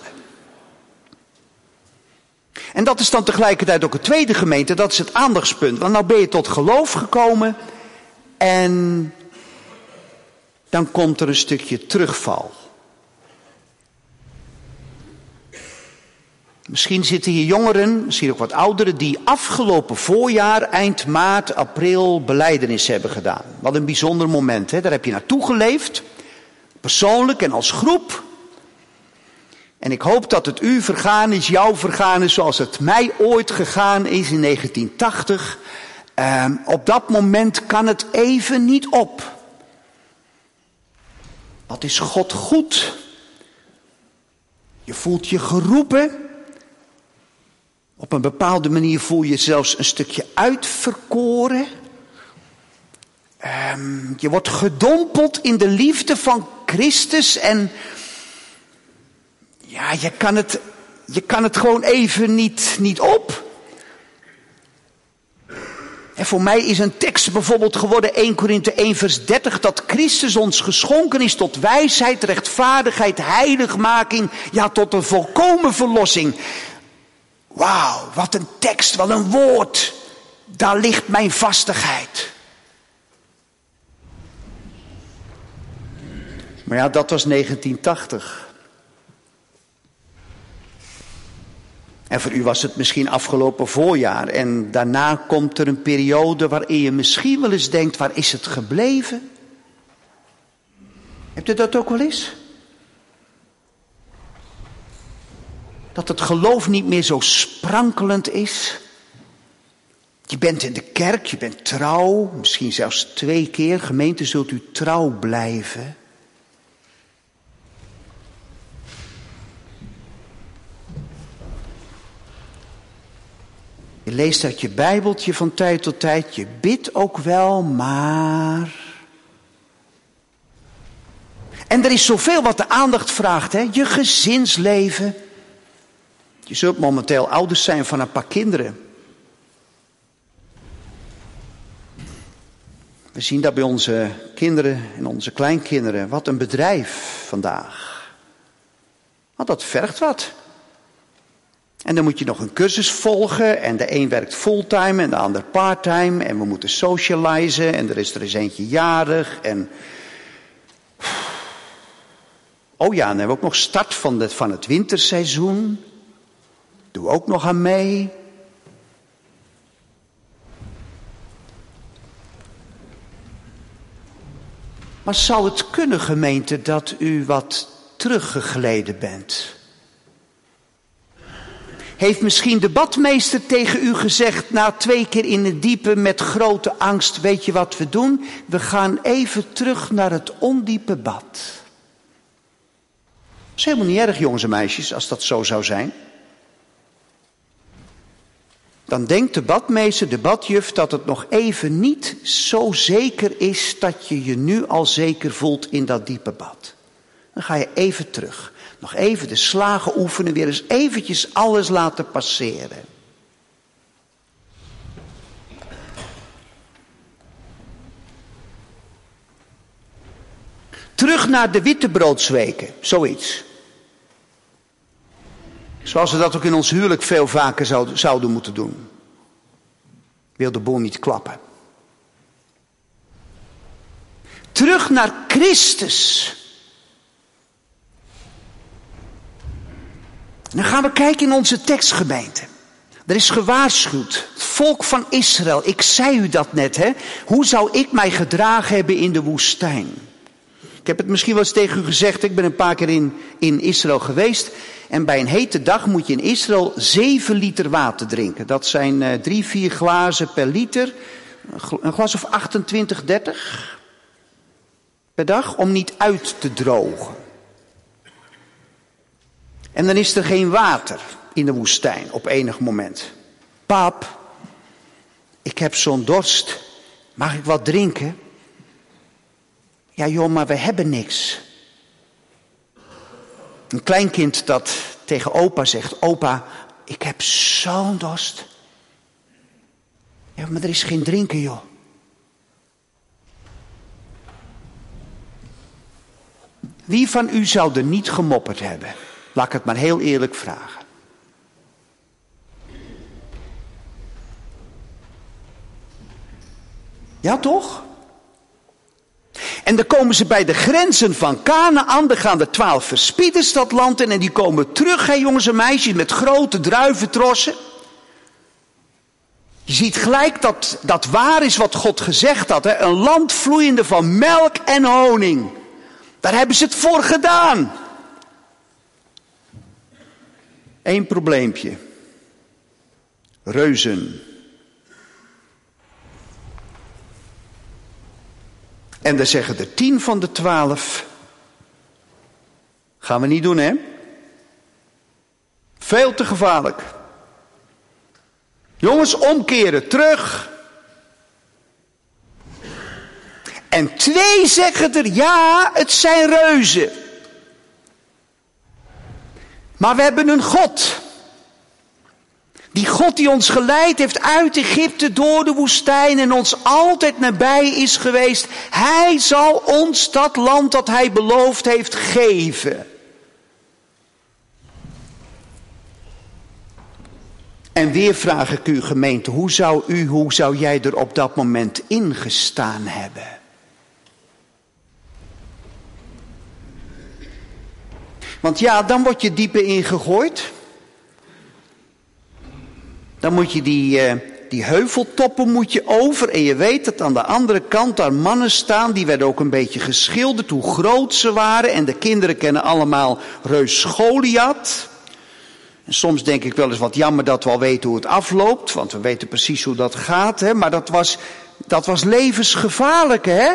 En dat is dan tegelijkertijd ook het tweede gemeente, dat is het aandachtspunt. Want nou ben je tot geloof gekomen en dan komt er een stukje terugval. Misschien zitten hier jongeren, misschien ook wat ouderen, die afgelopen voorjaar, eind maart, april, belijdenis hebben gedaan. Wat een bijzonder moment, hè? Daar heb je naartoe geleefd, persoonlijk en als groep. En ik hoop dat het u vergaan is, jou vergaan is, zoals het mij ooit gegaan is in negentien tachtig. Uh, op dat moment kan het even niet op. Wat is God goed? Je voelt je geroepen. Op een bepaalde manier voel je zelfs een stukje uitverkoren. Um, je wordt gedompeld in de liefde van Christus en ja, je kan het, je kan het gewoon even niet, niet op. En voor mij is een tekst bijvoorbeeld geworden Eerste Korinthe één vers dertig... dat Christus ons geschonken is tot wijsheid, rechtvaardigheid, heiligmaking... ja, tot een volkomen verlossing. Wauw, wat een tekst, wat een woord. Daar ligt mijn vastigheid. Maar ja, dat was negentien tachtig. En voor u was het misschien afgelopen voorjaar. En daarna komt er een periode waarin je misschien wel eens denkt, waar is het gebleven? Hebt u dat ook wel eens? Dat het geloof niet meer zo sprankelend is. Je bent in de kerk, je bent trouw, misschien zelfs twee keer. Gemeente, zult u trouw blijven. Je leest uit je Bijbeltje van tijd tot tijd, je bidt ook wel, maar... En er is zoveel wat de aandacht vraagt, hè? Je gezinsleven. Je zult momenteel ouders zijn van een paar kinderen. We zien dat bij onze kinderen en onze kleinkinderen. Wat een bedrijf vandaag. Want dat vergt wat. En dan moet je nog een cursus volgen. En de een werkt fulltime en de ander parttime. En we moeten socializen. En er is er eens eentje jarig. En... Oh ja, dan hebben we ook nog start van, de, van het winterseizoen. Doen we ook nog aan mee. Maar zou het kunnen, gemeente, dat u wat teruggegleden bent? Heeft misschien de badmeester tegen u gezegd, na twee keer in het diepe met grote angst, weet je wat we doen? We gaan even terug naar het ondiepe bad. Dat is helemaal niet erg, jongens en meisjes, als dat zo zou zijn. Dan denkt de badmeester, de badjuf, dat het nog even niet zo zeker is dat je je nu al zeker voelt in dat diepe bad. Dan ga je even terug. Nog even de slagen oefenen, weer eens eventjes alles laten passeren. Terug naar de wittebroodsweken, zoiets. Zoals we dat ook in ons huwelijk veel vaker zouden, zouden moeten doen. Wil de boel niet klappen. Terug naar Christus. Dan gaan we kijken in onze tekstgemeente. Er is gewaarschuwd. Het volk van Israël. Ik zei u dat net, hè. Hoe zou ik mij gedragen hebben in de woestijn? Ik heb het misschien wel eens tegen u gezegd. Ik ben een paar keer in, in Israël geweest. En bij een hete dag moet je in Israël zeven liter water drinken. Dat zijn uh, drie, vier glazen per liter. Een glas of achtentwintig, dertig per dag. Om niet uit te drogen. En dan is er geen water in de woestijn op enig moment. Pap, ik heb zo'n dorst. Mag ik wat drinken? Ja joh, maar we hebben niks. Een kleinkind dat tegen opa zegt, opa, ik heb zo'n dorst. Ja, maar er is geen drinken, joh. Wie van u zou er niet gemopperd hebben? Laat ik het maar heel eerlijk vragen. Ja, toch? En dan komen ze bij de grenzen van Kanaän. Dan gaan de twaalf verspieders dat land in. En die komen terug, hè, jongens en meisjes, met grote druiventrossen. Je ziet gelijk dat dat waar is wat God gezegd had. Hè? Een land vloeiende van melk en honing. Daar hebben ze het voor gedaan. Eén probleempje. Reuzen. En dan zeggen er tien van de twaalf. Gaan we niet doen, hè? Veel te gevaarlijk. Jongens, omkeren, terug. En twee zeggen er, ja, het zijn reuzen. Maar we hebben een God. Die God die ons geleid heeft uit Egypte door de woestijn en ons altijd nabij is geweest. Hij zal ons dat land dat hij beloofd heeft geven. En weer vraag ik u, gemeente, hoe zou u, hoe zou jij er op dat moment ingestaan hebben? Want ja, dan word je dieper ingegooid. Dan moet je die, uh, die heuveltoppen moet je over. En je weet dat aan de andere kant daar mannen staan. Die werden ook een beetje geschilderd hoe groot ze waren. En de kinderen kennen allemaal reus Goliath. En soms denk ik wel eens wat jammer dat we al weten hoe het afloopt. Want we weten precies hoe dat gaat. Hè? Maar dat was, dat was levensgevaarlijk, hè?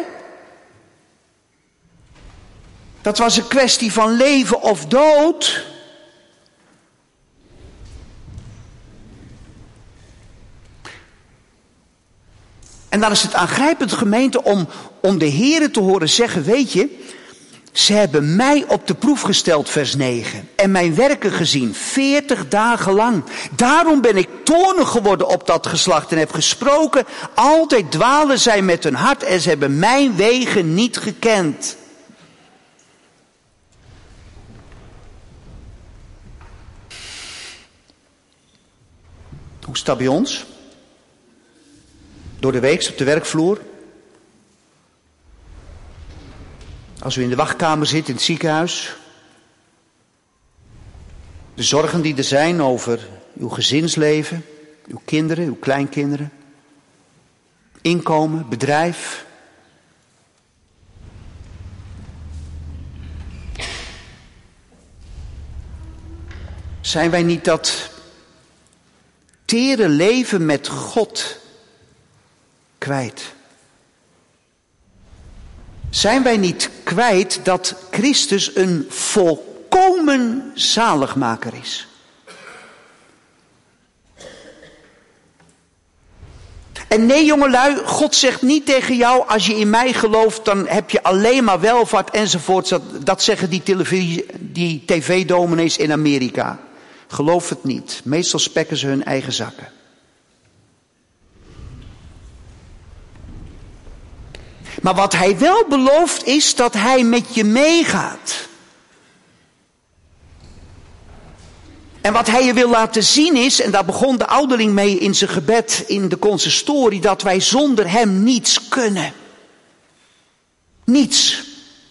Dat was een kwestie van leven of dood. En dan is het aangrijpend, gemeente, om, om de Heere te horen zeggen, weet je, ze hebben mij op de proef gesteld, vers negen, en mijn werken gezien, veertig dagen lang. Daarom ben ik toornig geworden op dat geslacht en heb gesproken, altijd dwalen zij met hun hart en ze hebben mijn wegen niet gekend. Hoe is dat bij ons? Door de week op de werkvloer. Als u in de wachtkamer zit in het ziekenhuis. De zorgen die er zijn over uw gezinsleven, uw kinderen, uw kleinkinderen. Inkomen, bedrijf. Zijn wij niet dat tere leven met God kwijt? Zijn wij niet kwijt dat Christus een volkomen zaligmaker is? En nee jongelui, God zegt niet tegen jou, als je in mij gelooft, dan heb je alleen maar welvaart enzovoort. Dat, dat zeggen die, televisie, die tv-dominees in Amerika. Geloof het niet. Meestal spekken ze hun eigen zakken. Maar wat hij wel belooft is dat hij met je meegaat. En wat hij je wil laten zien is, en daar begon de ouderling mee in zijn gebed in de consistorie, dat wij zonder hem niets kunnen. Niets.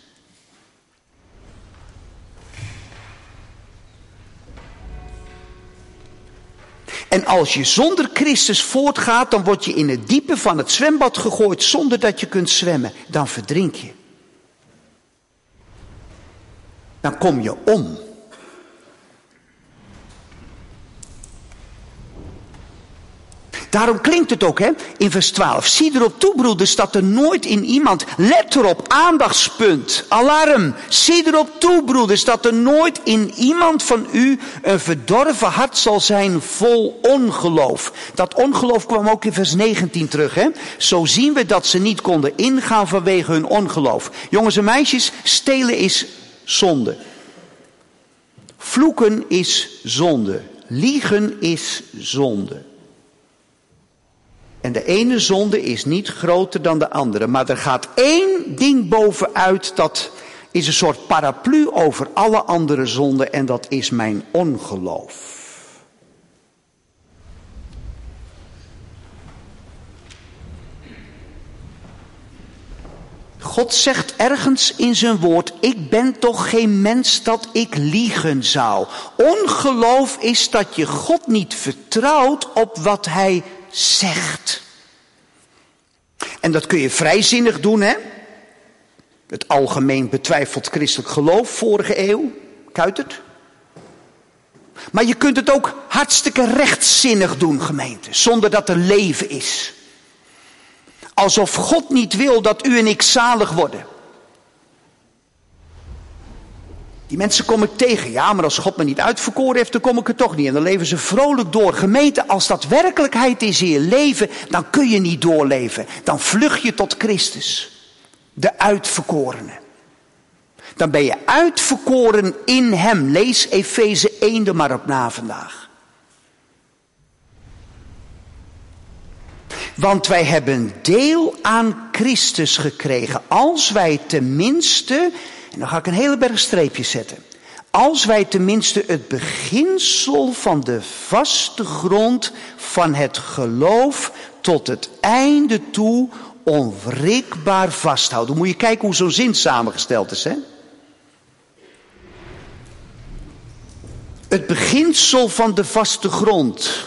En als je zonder Christus voortgaat, dan word je in het diepe van het zwembad gegooid zonder dat je kunt zwemmen. Dan verdrink je. Dan kom je om. Daarom klinkt het ook hè, in vers twaalf. Zie erop toe, broeders, dat er nooit in iemand, let erop, aandachtspunt, alarm. Zie erop toe, broeders, dat er nooit in iemand van u een verdorven hart zal zijn vol ongeloof. Dat ongeloof kwam ook in vers negentien terug. Hè? Zo zien we dat ze niet konden ingaan vanwege hun ongeloof. Jongens en meisjes, stelen is zonde. Vloeken is zonde. Liegen is zonde. En de ene zonde is niet groter dan de andere. Maar er gaat één ding bovenuit, dat is een soort paraplu over alle andere zonden. En dat is mijn ongeloof. God zegt ergens in zijn woord, ik ben toch geen mens dat ik liegen zou. Ongeloof is dat je God niet vertrouwt op wat hij zegt. En dat kun je vrijzinnig doen, hè? Het algemeen betwijfeld christelijk geloof, vorige eeuw, Kuitert. Maar je kunt het ook hartstikke rechtzinnig doen, gemeente, zonder dat er leven is. Alsof God niet wil dat u en ik zalig worden. Die mensen kom ik tegen. Ja, maar als God me niet uitverkoren heeft, dan kom ik er toch niet. En dan leven ze vrolijk door. Gemeente, als dat werkelijkheid is in je leven, dan kun je niet doorleven. Dan vlucht je tot Christus. De uitverkorene. Dan ben je uitverkoren in hem. Lees Efeze één er maar op na vandaag. Want wij hebben deel aan Christus gekregen. Als wij tenminste, en dan ga ik een hele berg streepjes zetten. Als wij tenminste het beginsel van de vaste grond van het geloof tot het einde toe onwrikbaar vasthouden. Moet je kijken hoe zo'n zin samengesteld is, hè? Het beginsel van de vaste grond.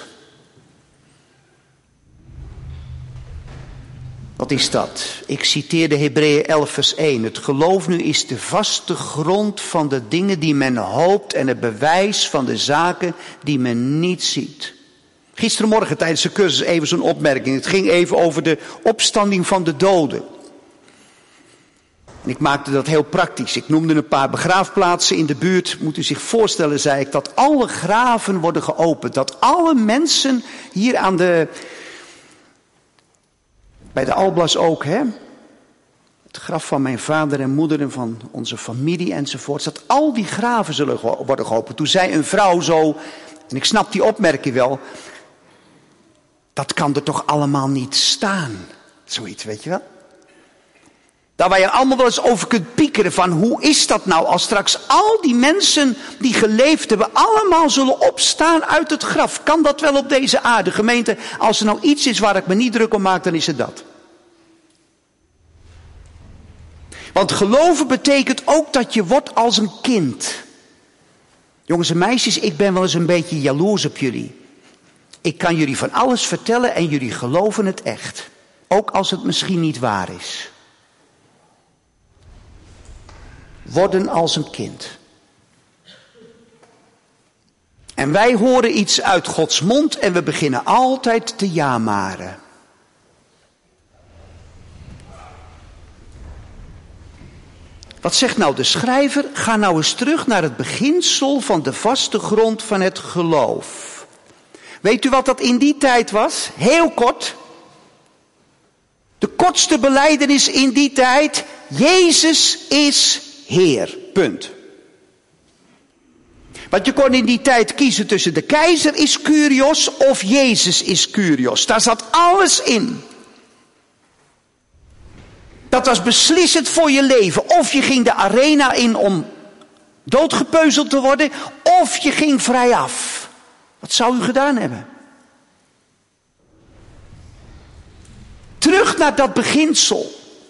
Wat is dat? Ik citeer de Hebreeën elf vers één. Het geloof nu is de vaste grond van de dingen die men hoopt en het bewijs van de zaken die men niet ziet. Gisterenmorgen tijdens de cursus even zo'n opmerking. Het ging even over de opstanding van de doden. En ik maakte dat heel praktisch. Ik noemde een paar begraafplaatsen in de buurt. Moet u zich voorstellen, zei ik, dat alle graven worden geopend. Dat alle mensen hier aan de... Bij de Alblas ook, hè. Het graf van mijn vader en moeder en van onze familie enzovoort. Dat al die graven zullen worden geopend. Toen zei een vrouw zo, en ik snap die opmerking wel. Dat kan er toch allemaal niet staan. Zoiets, weet je wel. Daar waar je allemaal wel eens over kunt piekeren van hoe is dat nou als straks al die mensen die geleefd hebben allemaal zullen opstaan uit het graf. Kan dat wel op deze aarde? Gemeente, als er nou iets is waar ik me niet druk om maak, dan is het dat. Want geloven betekent ook dat je wordt als een kind. Jongens en meisjes, ik ben wel eens een beetje jaloers op jullie. Ik kan jullie van alles vertellen en jullie geloven het echt. Ook als het misschien niet waar is. Worden als een kind. En wij horen iets uit Gods mond en we beginnen altijd te jamaren. Wat zegt nou de schrijver? Ga nou eens terug naar het beginsel van de vaste grond van het geloof. Weet u wat dat in die tijd was? Heel kort. De kortste belijdenis in die tijd. Jezus is Heer. Punt. Want je kon in die tijd kiezen tussen de keizer is Kyrios of Jezus is Kyrios. Daar zat alles in. Dat was beslissend voor je leven. Of je ging de arena in om doodgepeuzeld te worden, of je ging vrijaf. Wat zou u gedaan hebben? Terug naar dat beginsel.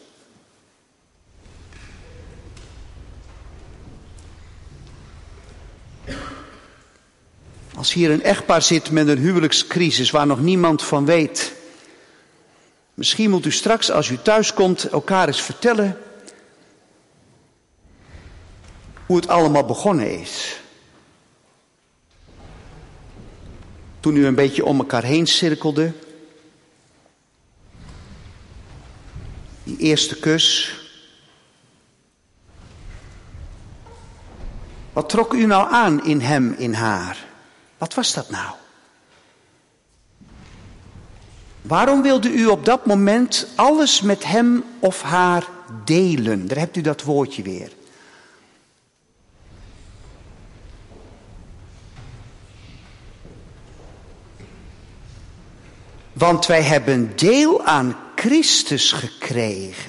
Als hier een echtpaar zit met een huwelijkscrisis waar nog niemand van weet. Misschien moet u straks als u thuis komt elkaar eens vertellen hoe het allemaal begonnen is. Toen u een beetje om elkaar heen cirkelde. Die eerste kus. Wat trok u nou aan in hem, in haar? Wat was dat nou? Waarom wilde u op dat moment alles met hem of haar delen? Daar hebt u dat woordje weer. Want wij hebben deel aan Christus gekregen.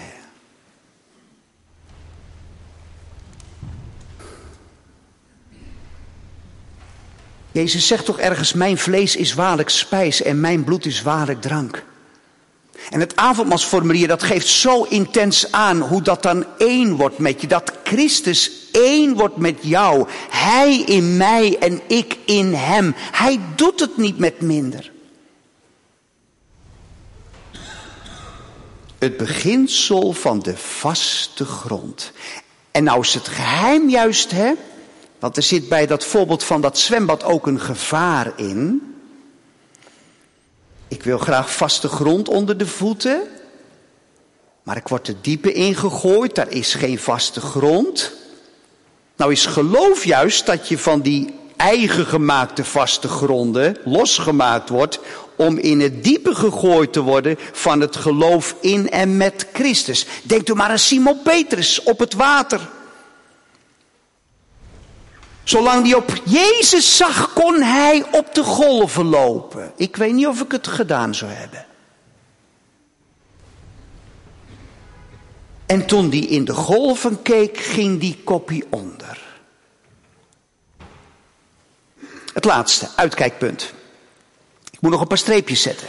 Jezus zegt toch ergens, mijn vlees is waarlijk spijs en mijn bloed is waarlijk drank. En het avondmaalsformulier, dat geeft zo intens aan hoe dat dan één wordt met je. Dat Christus één wordt met jou. Hij in mij en ik in hem. Hij doet het niet met minder. Het beginsel van de vaste grond. En nou is het geheim juist, hè? Want er zit bij dat voorbeeld van dat zwembad ook een gevaar in. Ik wil graag vaste grond onder de voeten. Maar ik word er diepe ingegooid, daar is geen vaste grond. Nou is geloof juist dat je van die eigen gemaakte vaste gronden losgemaakt wordt om in het diepe gegooid te worden van het geloof in en met Christus. Denk u maar aan Simon Petrus op het water. Zolang hij op Jezus zag, kon hij op de golven lopen. Ik weet niet of ik het gedaan zou hebben. En toen die in de golven keek, ging die koppie onder. Het laatste, uitkijkpunt. Ik moet nog een paar streepjes zetten.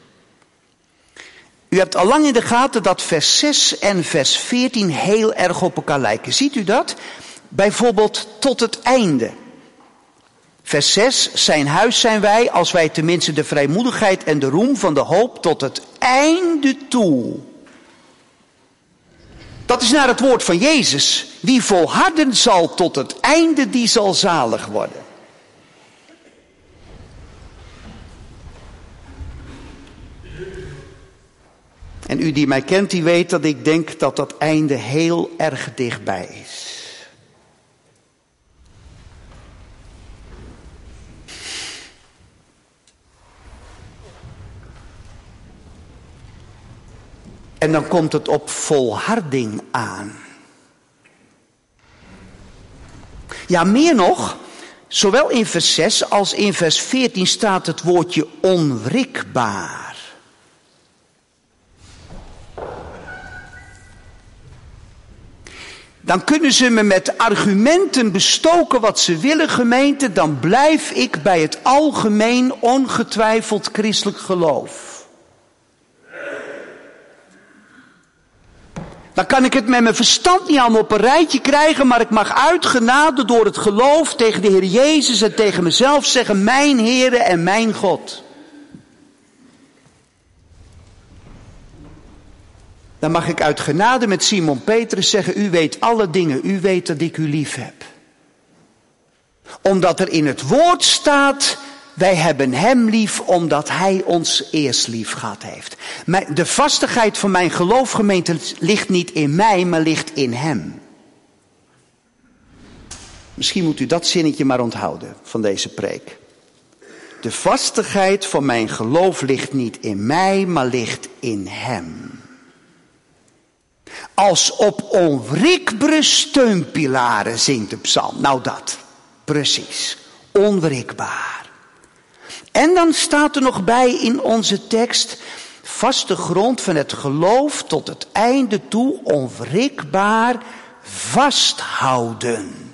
U hebt al lang in de gaten dat vers zes en vers veertien heel erg op elkaar lijken. Ziet u dat? Bijvoorbeeld tot het einde. Vers zes, zijn huis zijn wij, als wij tenminste de vrijmoedigheid en de roem van de hoop tot het einde toe. Dat is naar het woord van Jezus. Wie volharden zal tot het einde, die zal zalig worden. En u die mij kent, die weet dat ik denk dat dat einde heel erg dichtbij is. En dan komt het op volharding aan. Ja, meer nog, zowel in vers zes als in vers veertien staat het woordje onwrikbaar. Dan kunnen ze me met argumenten bestoken wat ze willen, gemeente, dan blijf ik bij het algemeen ongetwijfeld christelijk geloof. Dan kan ik het met mijn verstand niet allemaal op een rijtje krijgen, maar ik mag uit genade door het geloof tegen de Heer Jezus en tegen mezelf zeggen, mijn Heere en mijn God. Dan mag ik uit genade met Simon Petrus zeggen, u weet alle dingen, u weet dat ik u lief heb. Omdat er in het woord staat, wij hebben hem lief omdat hij ons eerst lief gehad heeft. De vastigheid van mijn geloof, gemeente, ligt niet in mij, maar ligt in hem. Misschien moet u dat zinnetje maar onthouden van deze preek. De vastigheid van mijn geloof ligt niet in mij, maar ligt in hem. Als op onwrikbare steunpilaren zingt de psalm. Nou dat, precies, onwrikbaar. En dan staat er nog bij in onze tekst, vaste grond van het geloof tot het einde toe, onwrikbaar vasthouden.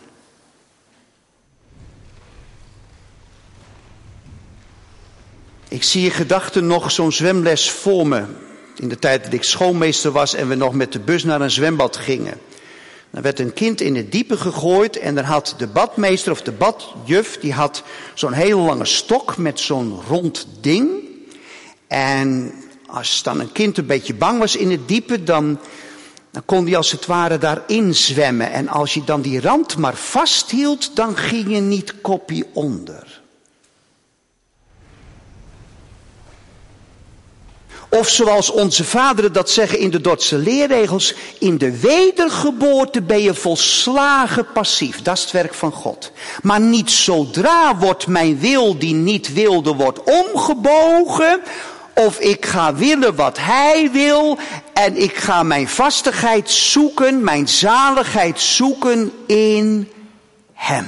Ik zie in gedachten nog zo'n zwemles voor me. In de tijd dat ik schoolmeester was en we nog met de bus naar een zwembad gingen. Dan werd een kind in het diepe gegooid en dan had de badmeester of de badjuf, die had zo'n hele lange stok met zo'n rond ding. En als dan een kind een beetje bang was in het diepe, dan, dan kon hij als het ware daarin zwemmen. En als je dan die rand maar vasthield, dan ging je niet koppie onder. Of zoals onze vaderen dat zeggen in de Dordtse leerregels, in de wedergeboorte ben je volslagen passief. Dat is het werk van God. Maar niet zodra wordt mijn wil die niet wilde wordt omgebogen, of ik ga willen wat hij wil en ik ga mijn vastigheid zoeken, mijn zaligheid zoeken in hem.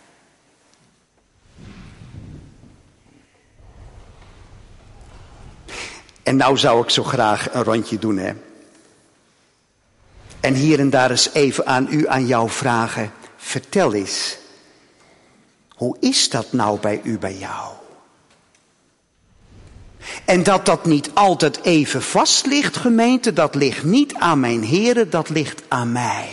En nou zou ik zo graag een rondje doen, hè. En hier en daar eens even aan u, aan jou vragen. Vertel eens, hoe is dat nou bij u, bij jou? En dat dat niet altijd even vast ligt, gemeente, dat ligt niet aan mijn Heere, dat ligt aan mij.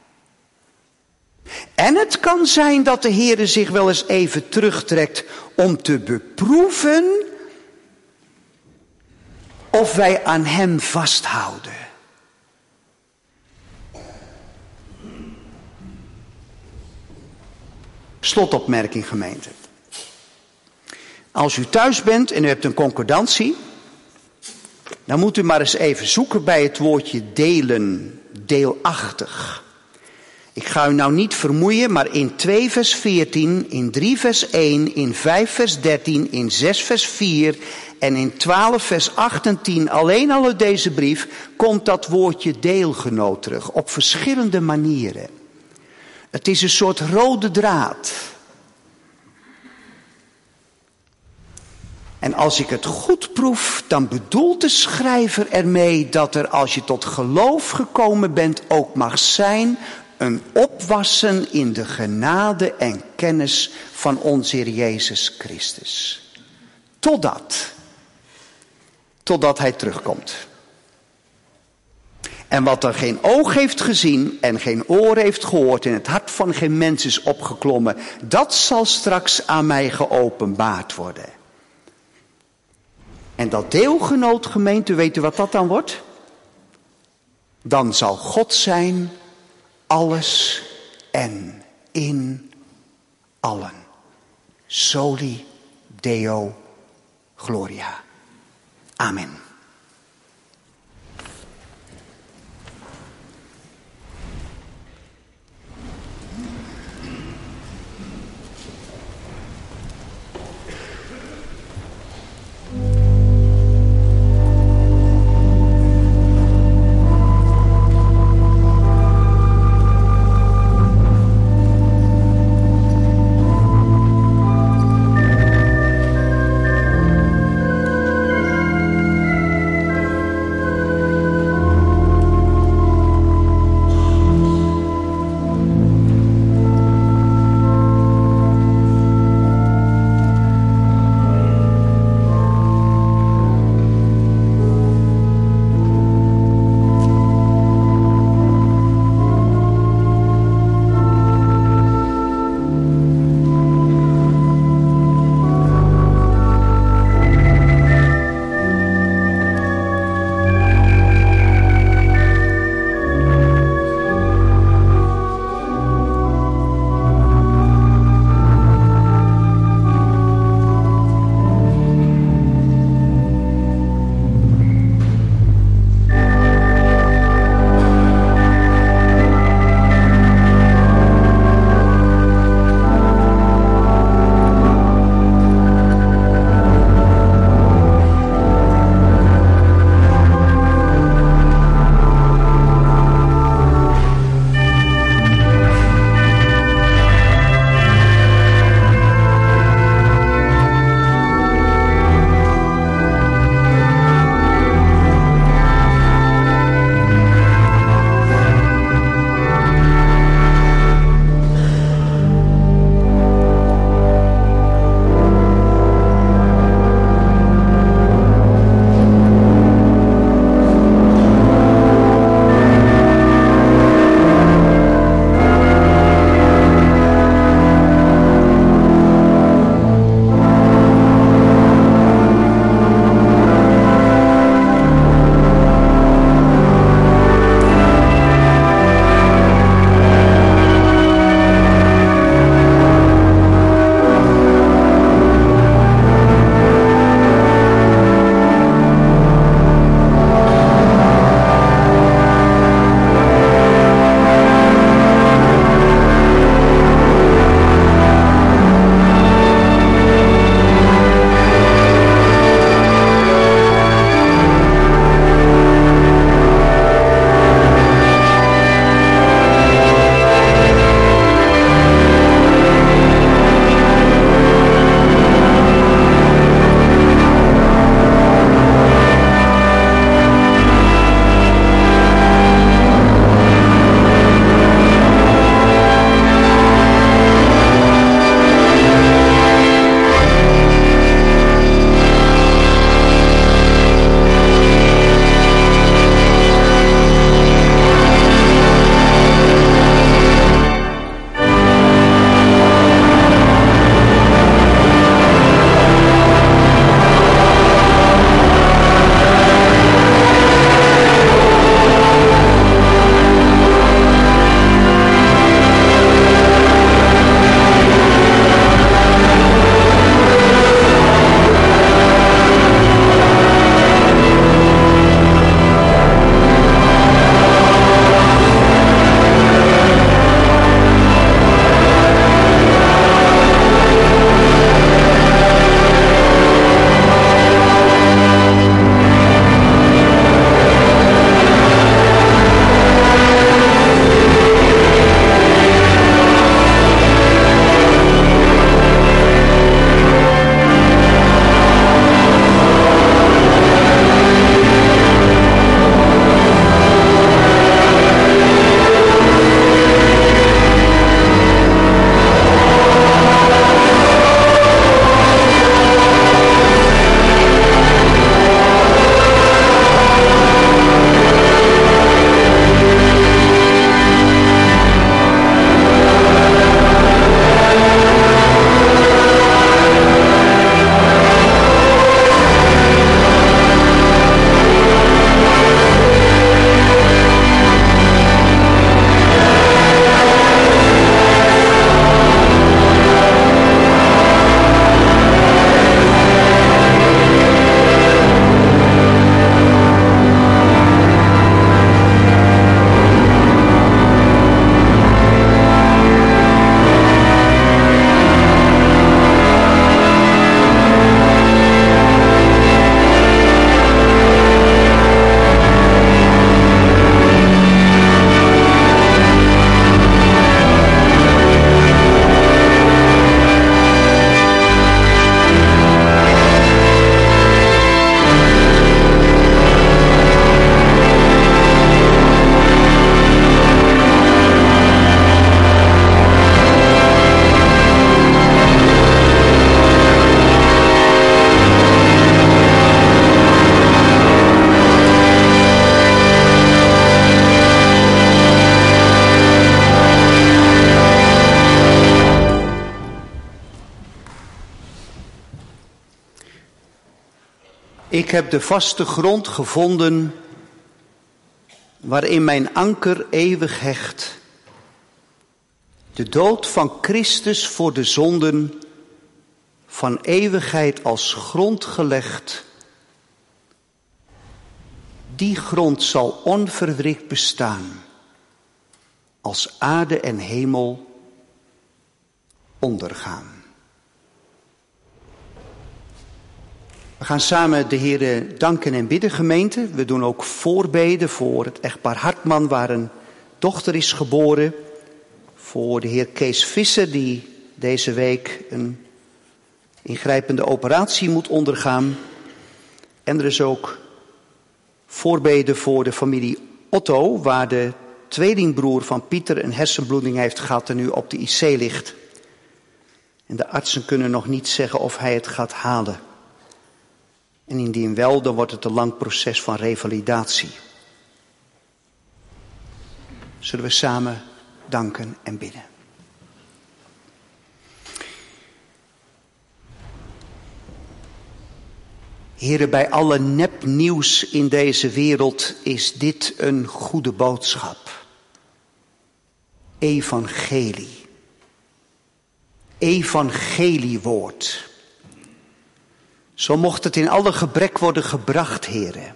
En het kan zijn dat de Heere zich wel eens even terugtrekt om te beproeven of wij aan hem vasthouden. Slotopmerking, gemeente. Als u thuis bent en u hebt een concordantie, dan moet u maar eens even zoeken bij het woordje delen, deelachtig. Ik ga u nou niet vermoeien, maar in twee vers veertien, in drie vers één, in vijf vers dertien, in zes vers vier en in twaalf vers acht en tien, alleen al uit deze brief, komt dat woordje deelgenoot terug, op verschillende manieren. Het is een soort rode draad. En als ik het goed proef, dan bedoelt de schrijver ermee dat er, als je tot geloof gekomen bent, ook mag zijn een opwassen in de genade en kennis van onze Heer Jezus Christus. Totdat, totdat hij terugkomt. En wat er geen oog heeft gezien en geen oor heeft gehoord en het hart van geen mens is opgeklommen, dat zal straks aan mij geopenbaard worden. En dat deelgenoot, gemeente, weet u wat dat dan wordt? Dan zal God zijn alles en in allen. Soli Deo Gloria. Amen. Ik heb de vaste grond gevonden waarin mijn anker eeuwig hecht. De dood van Christus voor de zonden, van eeuwigheid als grond gelegd. Die grond zal onverwrikt bestaan, als aarde en hemel ondergaan. We gaan samen de Heere danken en bidden, gemeente. We doen ook voorbeden voor het echtpaar Hartman, waar een dochter is geboren. Voor de heer Kees Visser, die deze week een ingrijpende operatie moet ondergaan. En er is ook voorbeden voor de familie Otto, waar de tweelingbroer van Pieter een hersenbloeding heeft gehad en nu op de I C ligt. En de artsen kunnen nog niet zeggen of hij het gaat halen. En indien wel, dan wordt het een lang proces van revalidatie. Zullen we samen danken en bidden. Heren, bij alle nepnieuws in deze wereld is dit een goede boodschap. Evangelie. Evangeliewoord. Zo mocht het in alle gebrek worden gebracht, heren.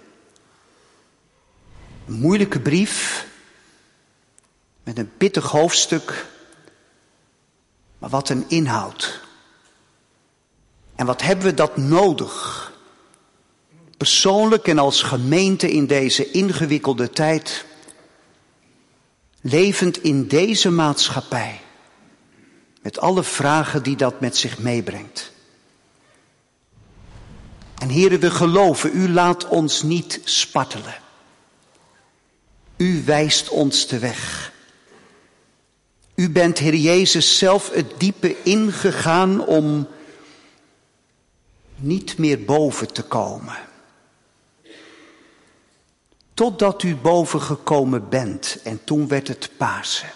Een moeilijke brief, met een pittig hoofdstuk, maar wat een inhoud. En wat hebben we dat nodig? Persoonlijk en als gemeente in deze ingewikkelde tijd, levend in deze maatschappij, met alle vragen die dat met zich meebrengt. En heren, we geloven, u laat ons niet spartelen. U wijst ons de weg. U bent, Heer Jezus, zelf het diepe ingegaan om niet meer boven te komen. Totdat u boven gekomen bent en toen werd het Pasen.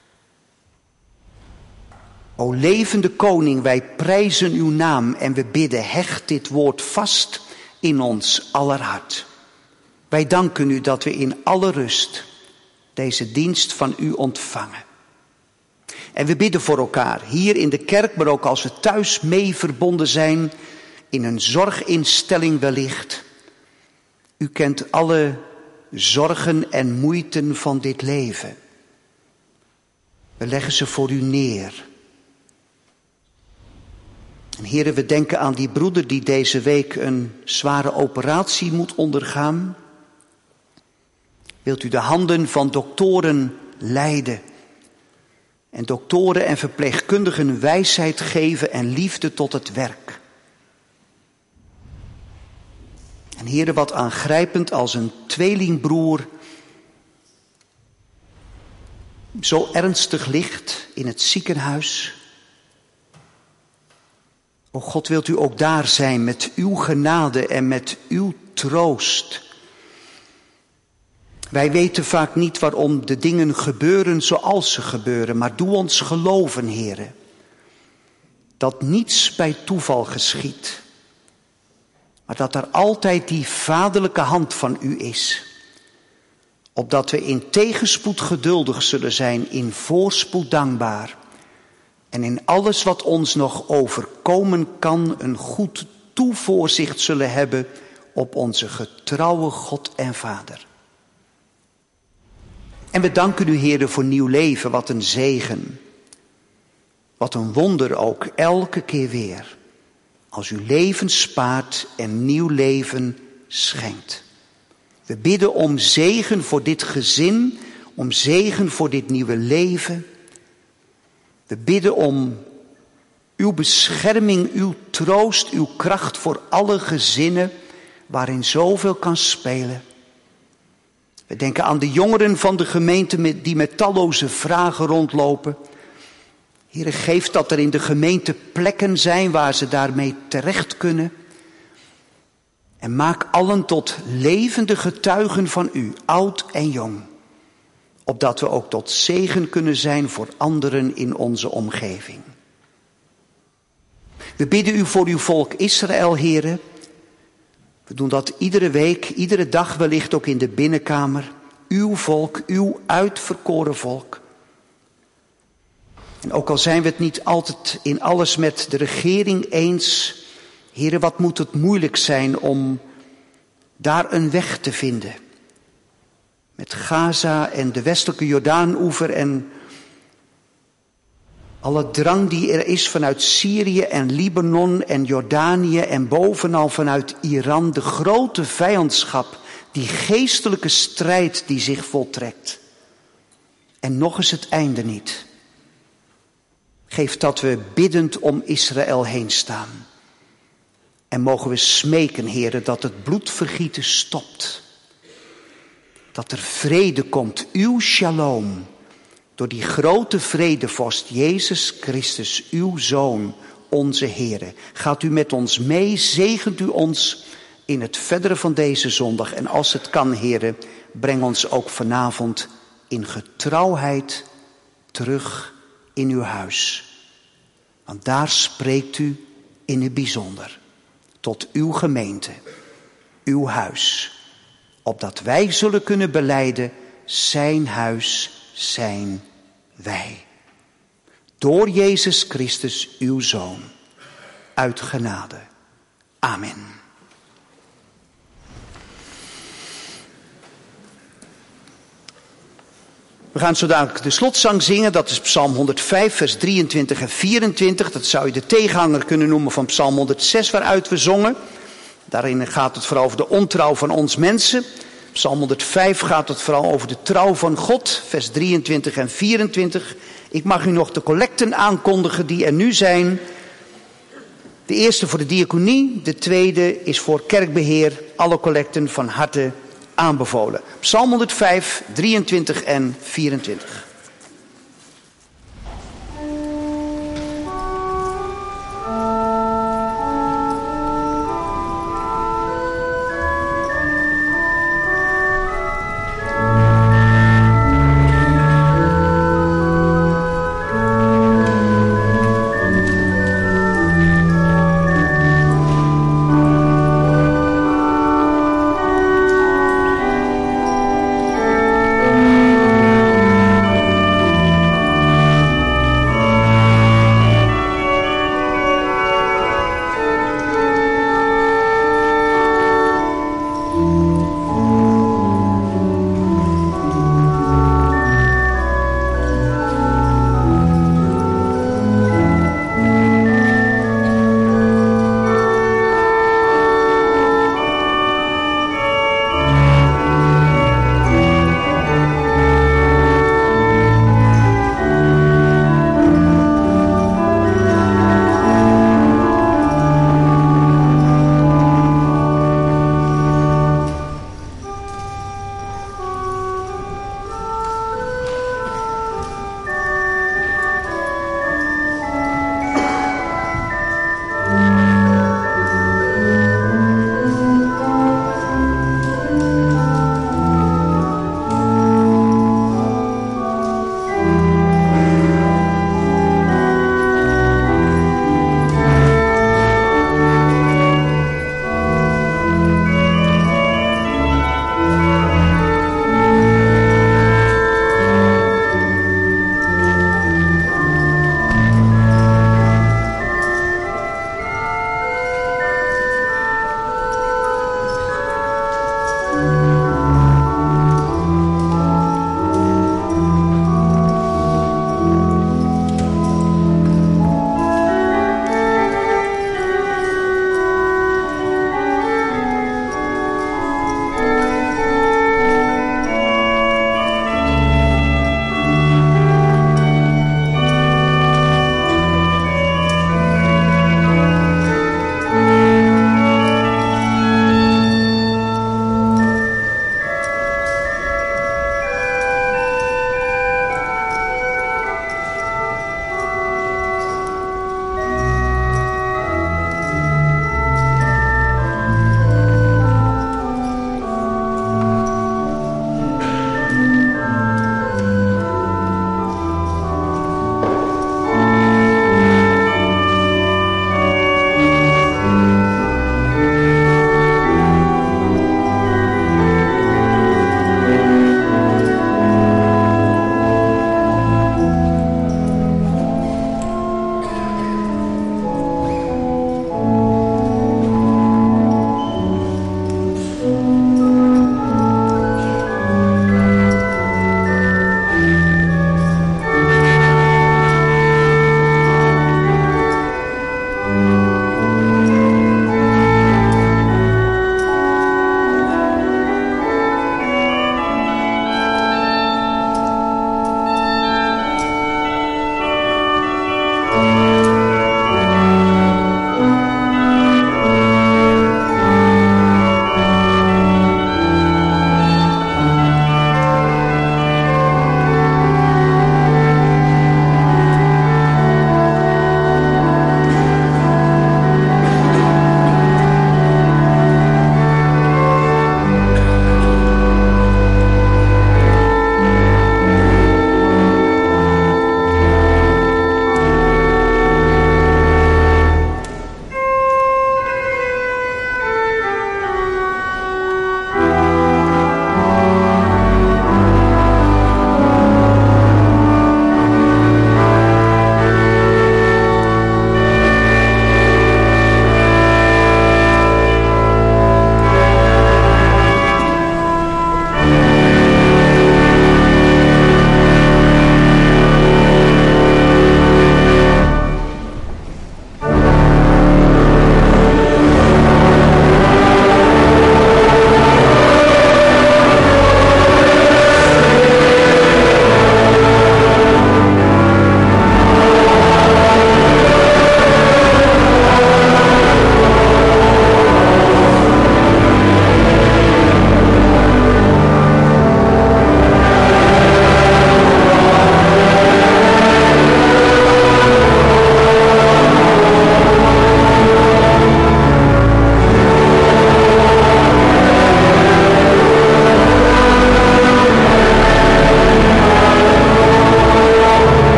O levende koning, wij prijzen uw naam en we bidden, hecht dit woord vast in ons aller hart. Wij danken u dat we in alle rust deze dienst van u ontvangen. En we bidden voor elkaar, hier in de kerk, maar ook als we thuis mee verbonden zijn, in een zorginstelling wellicht. U kent alle zorgen en moeiten van dit leven. We leggen ze voor u neer. En heren, we denken aan die broeder die deze week een zware operatie moet ondergaan. Wilt u de handen van doktoren leiden en doktoren en verpleegkundigen wijsheid geven en liefde tot het werk. En heren, wat aangrijpend als een tweelingbroer zo ernstig ligt in het ziekenhuis. O God, wilt u ook daar zijn met uw genade en met uw troost. Wij weten vaak niet waarom de dingen gebeuren zoals ze gebeuren, maar doe ons geloven, heren, dat niets bij toeval geschiet, maar dat er altijd die vaderlijke hand van u is, opdat we in tegenspoed geduldig zullen zijn, in voorspoed dankbaar, en in alles wat ons nog overkomen kan, een goed toevoorzicht zullen hebben op onze getrouwe God en Vader. En we danken u, heren, voor nieuw leven, wat een zegen. Wat een wonder ook, elke keer weer. Als u leven spaart en nieuw leven schenkt. We bidden om zegen voor dit gezin, om zegen voor dit nieuwe leven. We bidden om uw bescherming, uw troost, uw kracht voor alle gezinnen waarin zoveel kan spelen. We denken aan de jongeren van de gemeente die met talloze vragen rondlopen. Heere, geef dat er in de gemeente plekken zijn waar ze daarmee terecht kunnen. En maak allen tot levende getuigen van u, oud en jong. Opdat we ook tot zegen kunnen zijn voor anderen in onze omgeving. We bidden u voor uw volk Israël, Heere. We doen dat iedere week, iedere dag wellicht ook in de binnenkamer. Uw volk, uw uitverkoren volk. En ook al zijn we het niet altijd in alles met de regering eens, Heere, wat moet het moeilijk zijn om daar een weg te vinden. Met Gaza en de westelijke Jordaan-oever en alle drang die er is vanuit Syrië en Libanon en Jordanië en bovenal vanuit Iran. De grote vijandschap, die geestelijke strijd die zich voltrekt. En nog is het einde niet. Geef dat we biddend om Israël heen staan. En mogen we smeken, Heere, dat het bloedvergieten stopt. Dat er vrede komt, uw shalom. Door die grote vredevorst, Jezus Christus, uw Zoon, onze Heere. Gaat u met ons mee, zegent u ons in het verdere van deze zondag. En als het kan, Heere, breng ons ook vanavond in getrouwheid terug in uw huis. Want daar spreekt u in het bijzonder. Tot uw gemeente, uw huis. Opdat wij zullen kunnen belijden, zijn huis zijn wij. Door Jezus Christus, uw Zoon. Uit genade. Amen. We gaan zo dadelijk de slotzang zingen. Dat is Psalm honderdvijf, vers drieëntwintig en vierentwintig. Dat zou je de tegenhanger kunnen noemen van Psalm honderdzes, waaruit we zongen. Daarin gaat het vooral over de ontrouw van ons mensen. Psalm honderdvijf gaat het vooral over de trouw van God, vers drieëntwintig en vierentwintig. Ik mag u nog de collecten aankondigen die er nu zijn. De eerste voor de diaconie, de tweede is voor kerkbeheer. Alle collecten van harte aanbevolen. Psalm honderdvijf, drieëntwintig en vierentwintig. Thank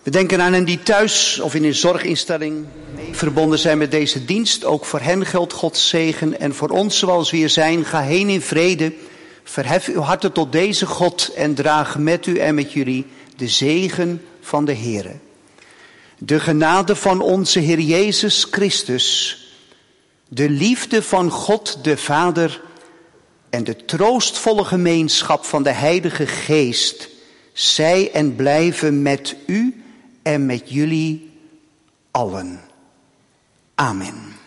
We denken aan hen die thuis of in een zorginstelling verbonden zijn met deze dienst. Ook voor hen geldt Gods zegen. En voor ons zoals we hier zijn, ga heen in vrede. Verhef uw harten tot deze God en draag met u en met jullie de zegen van de Heere. De genade van onze Heer Jezus Christus, de liefde van God de Vader en de troostvolle gemeenschap van de Heilige Geest, zij en blijven met u en met jullie allen. Amen.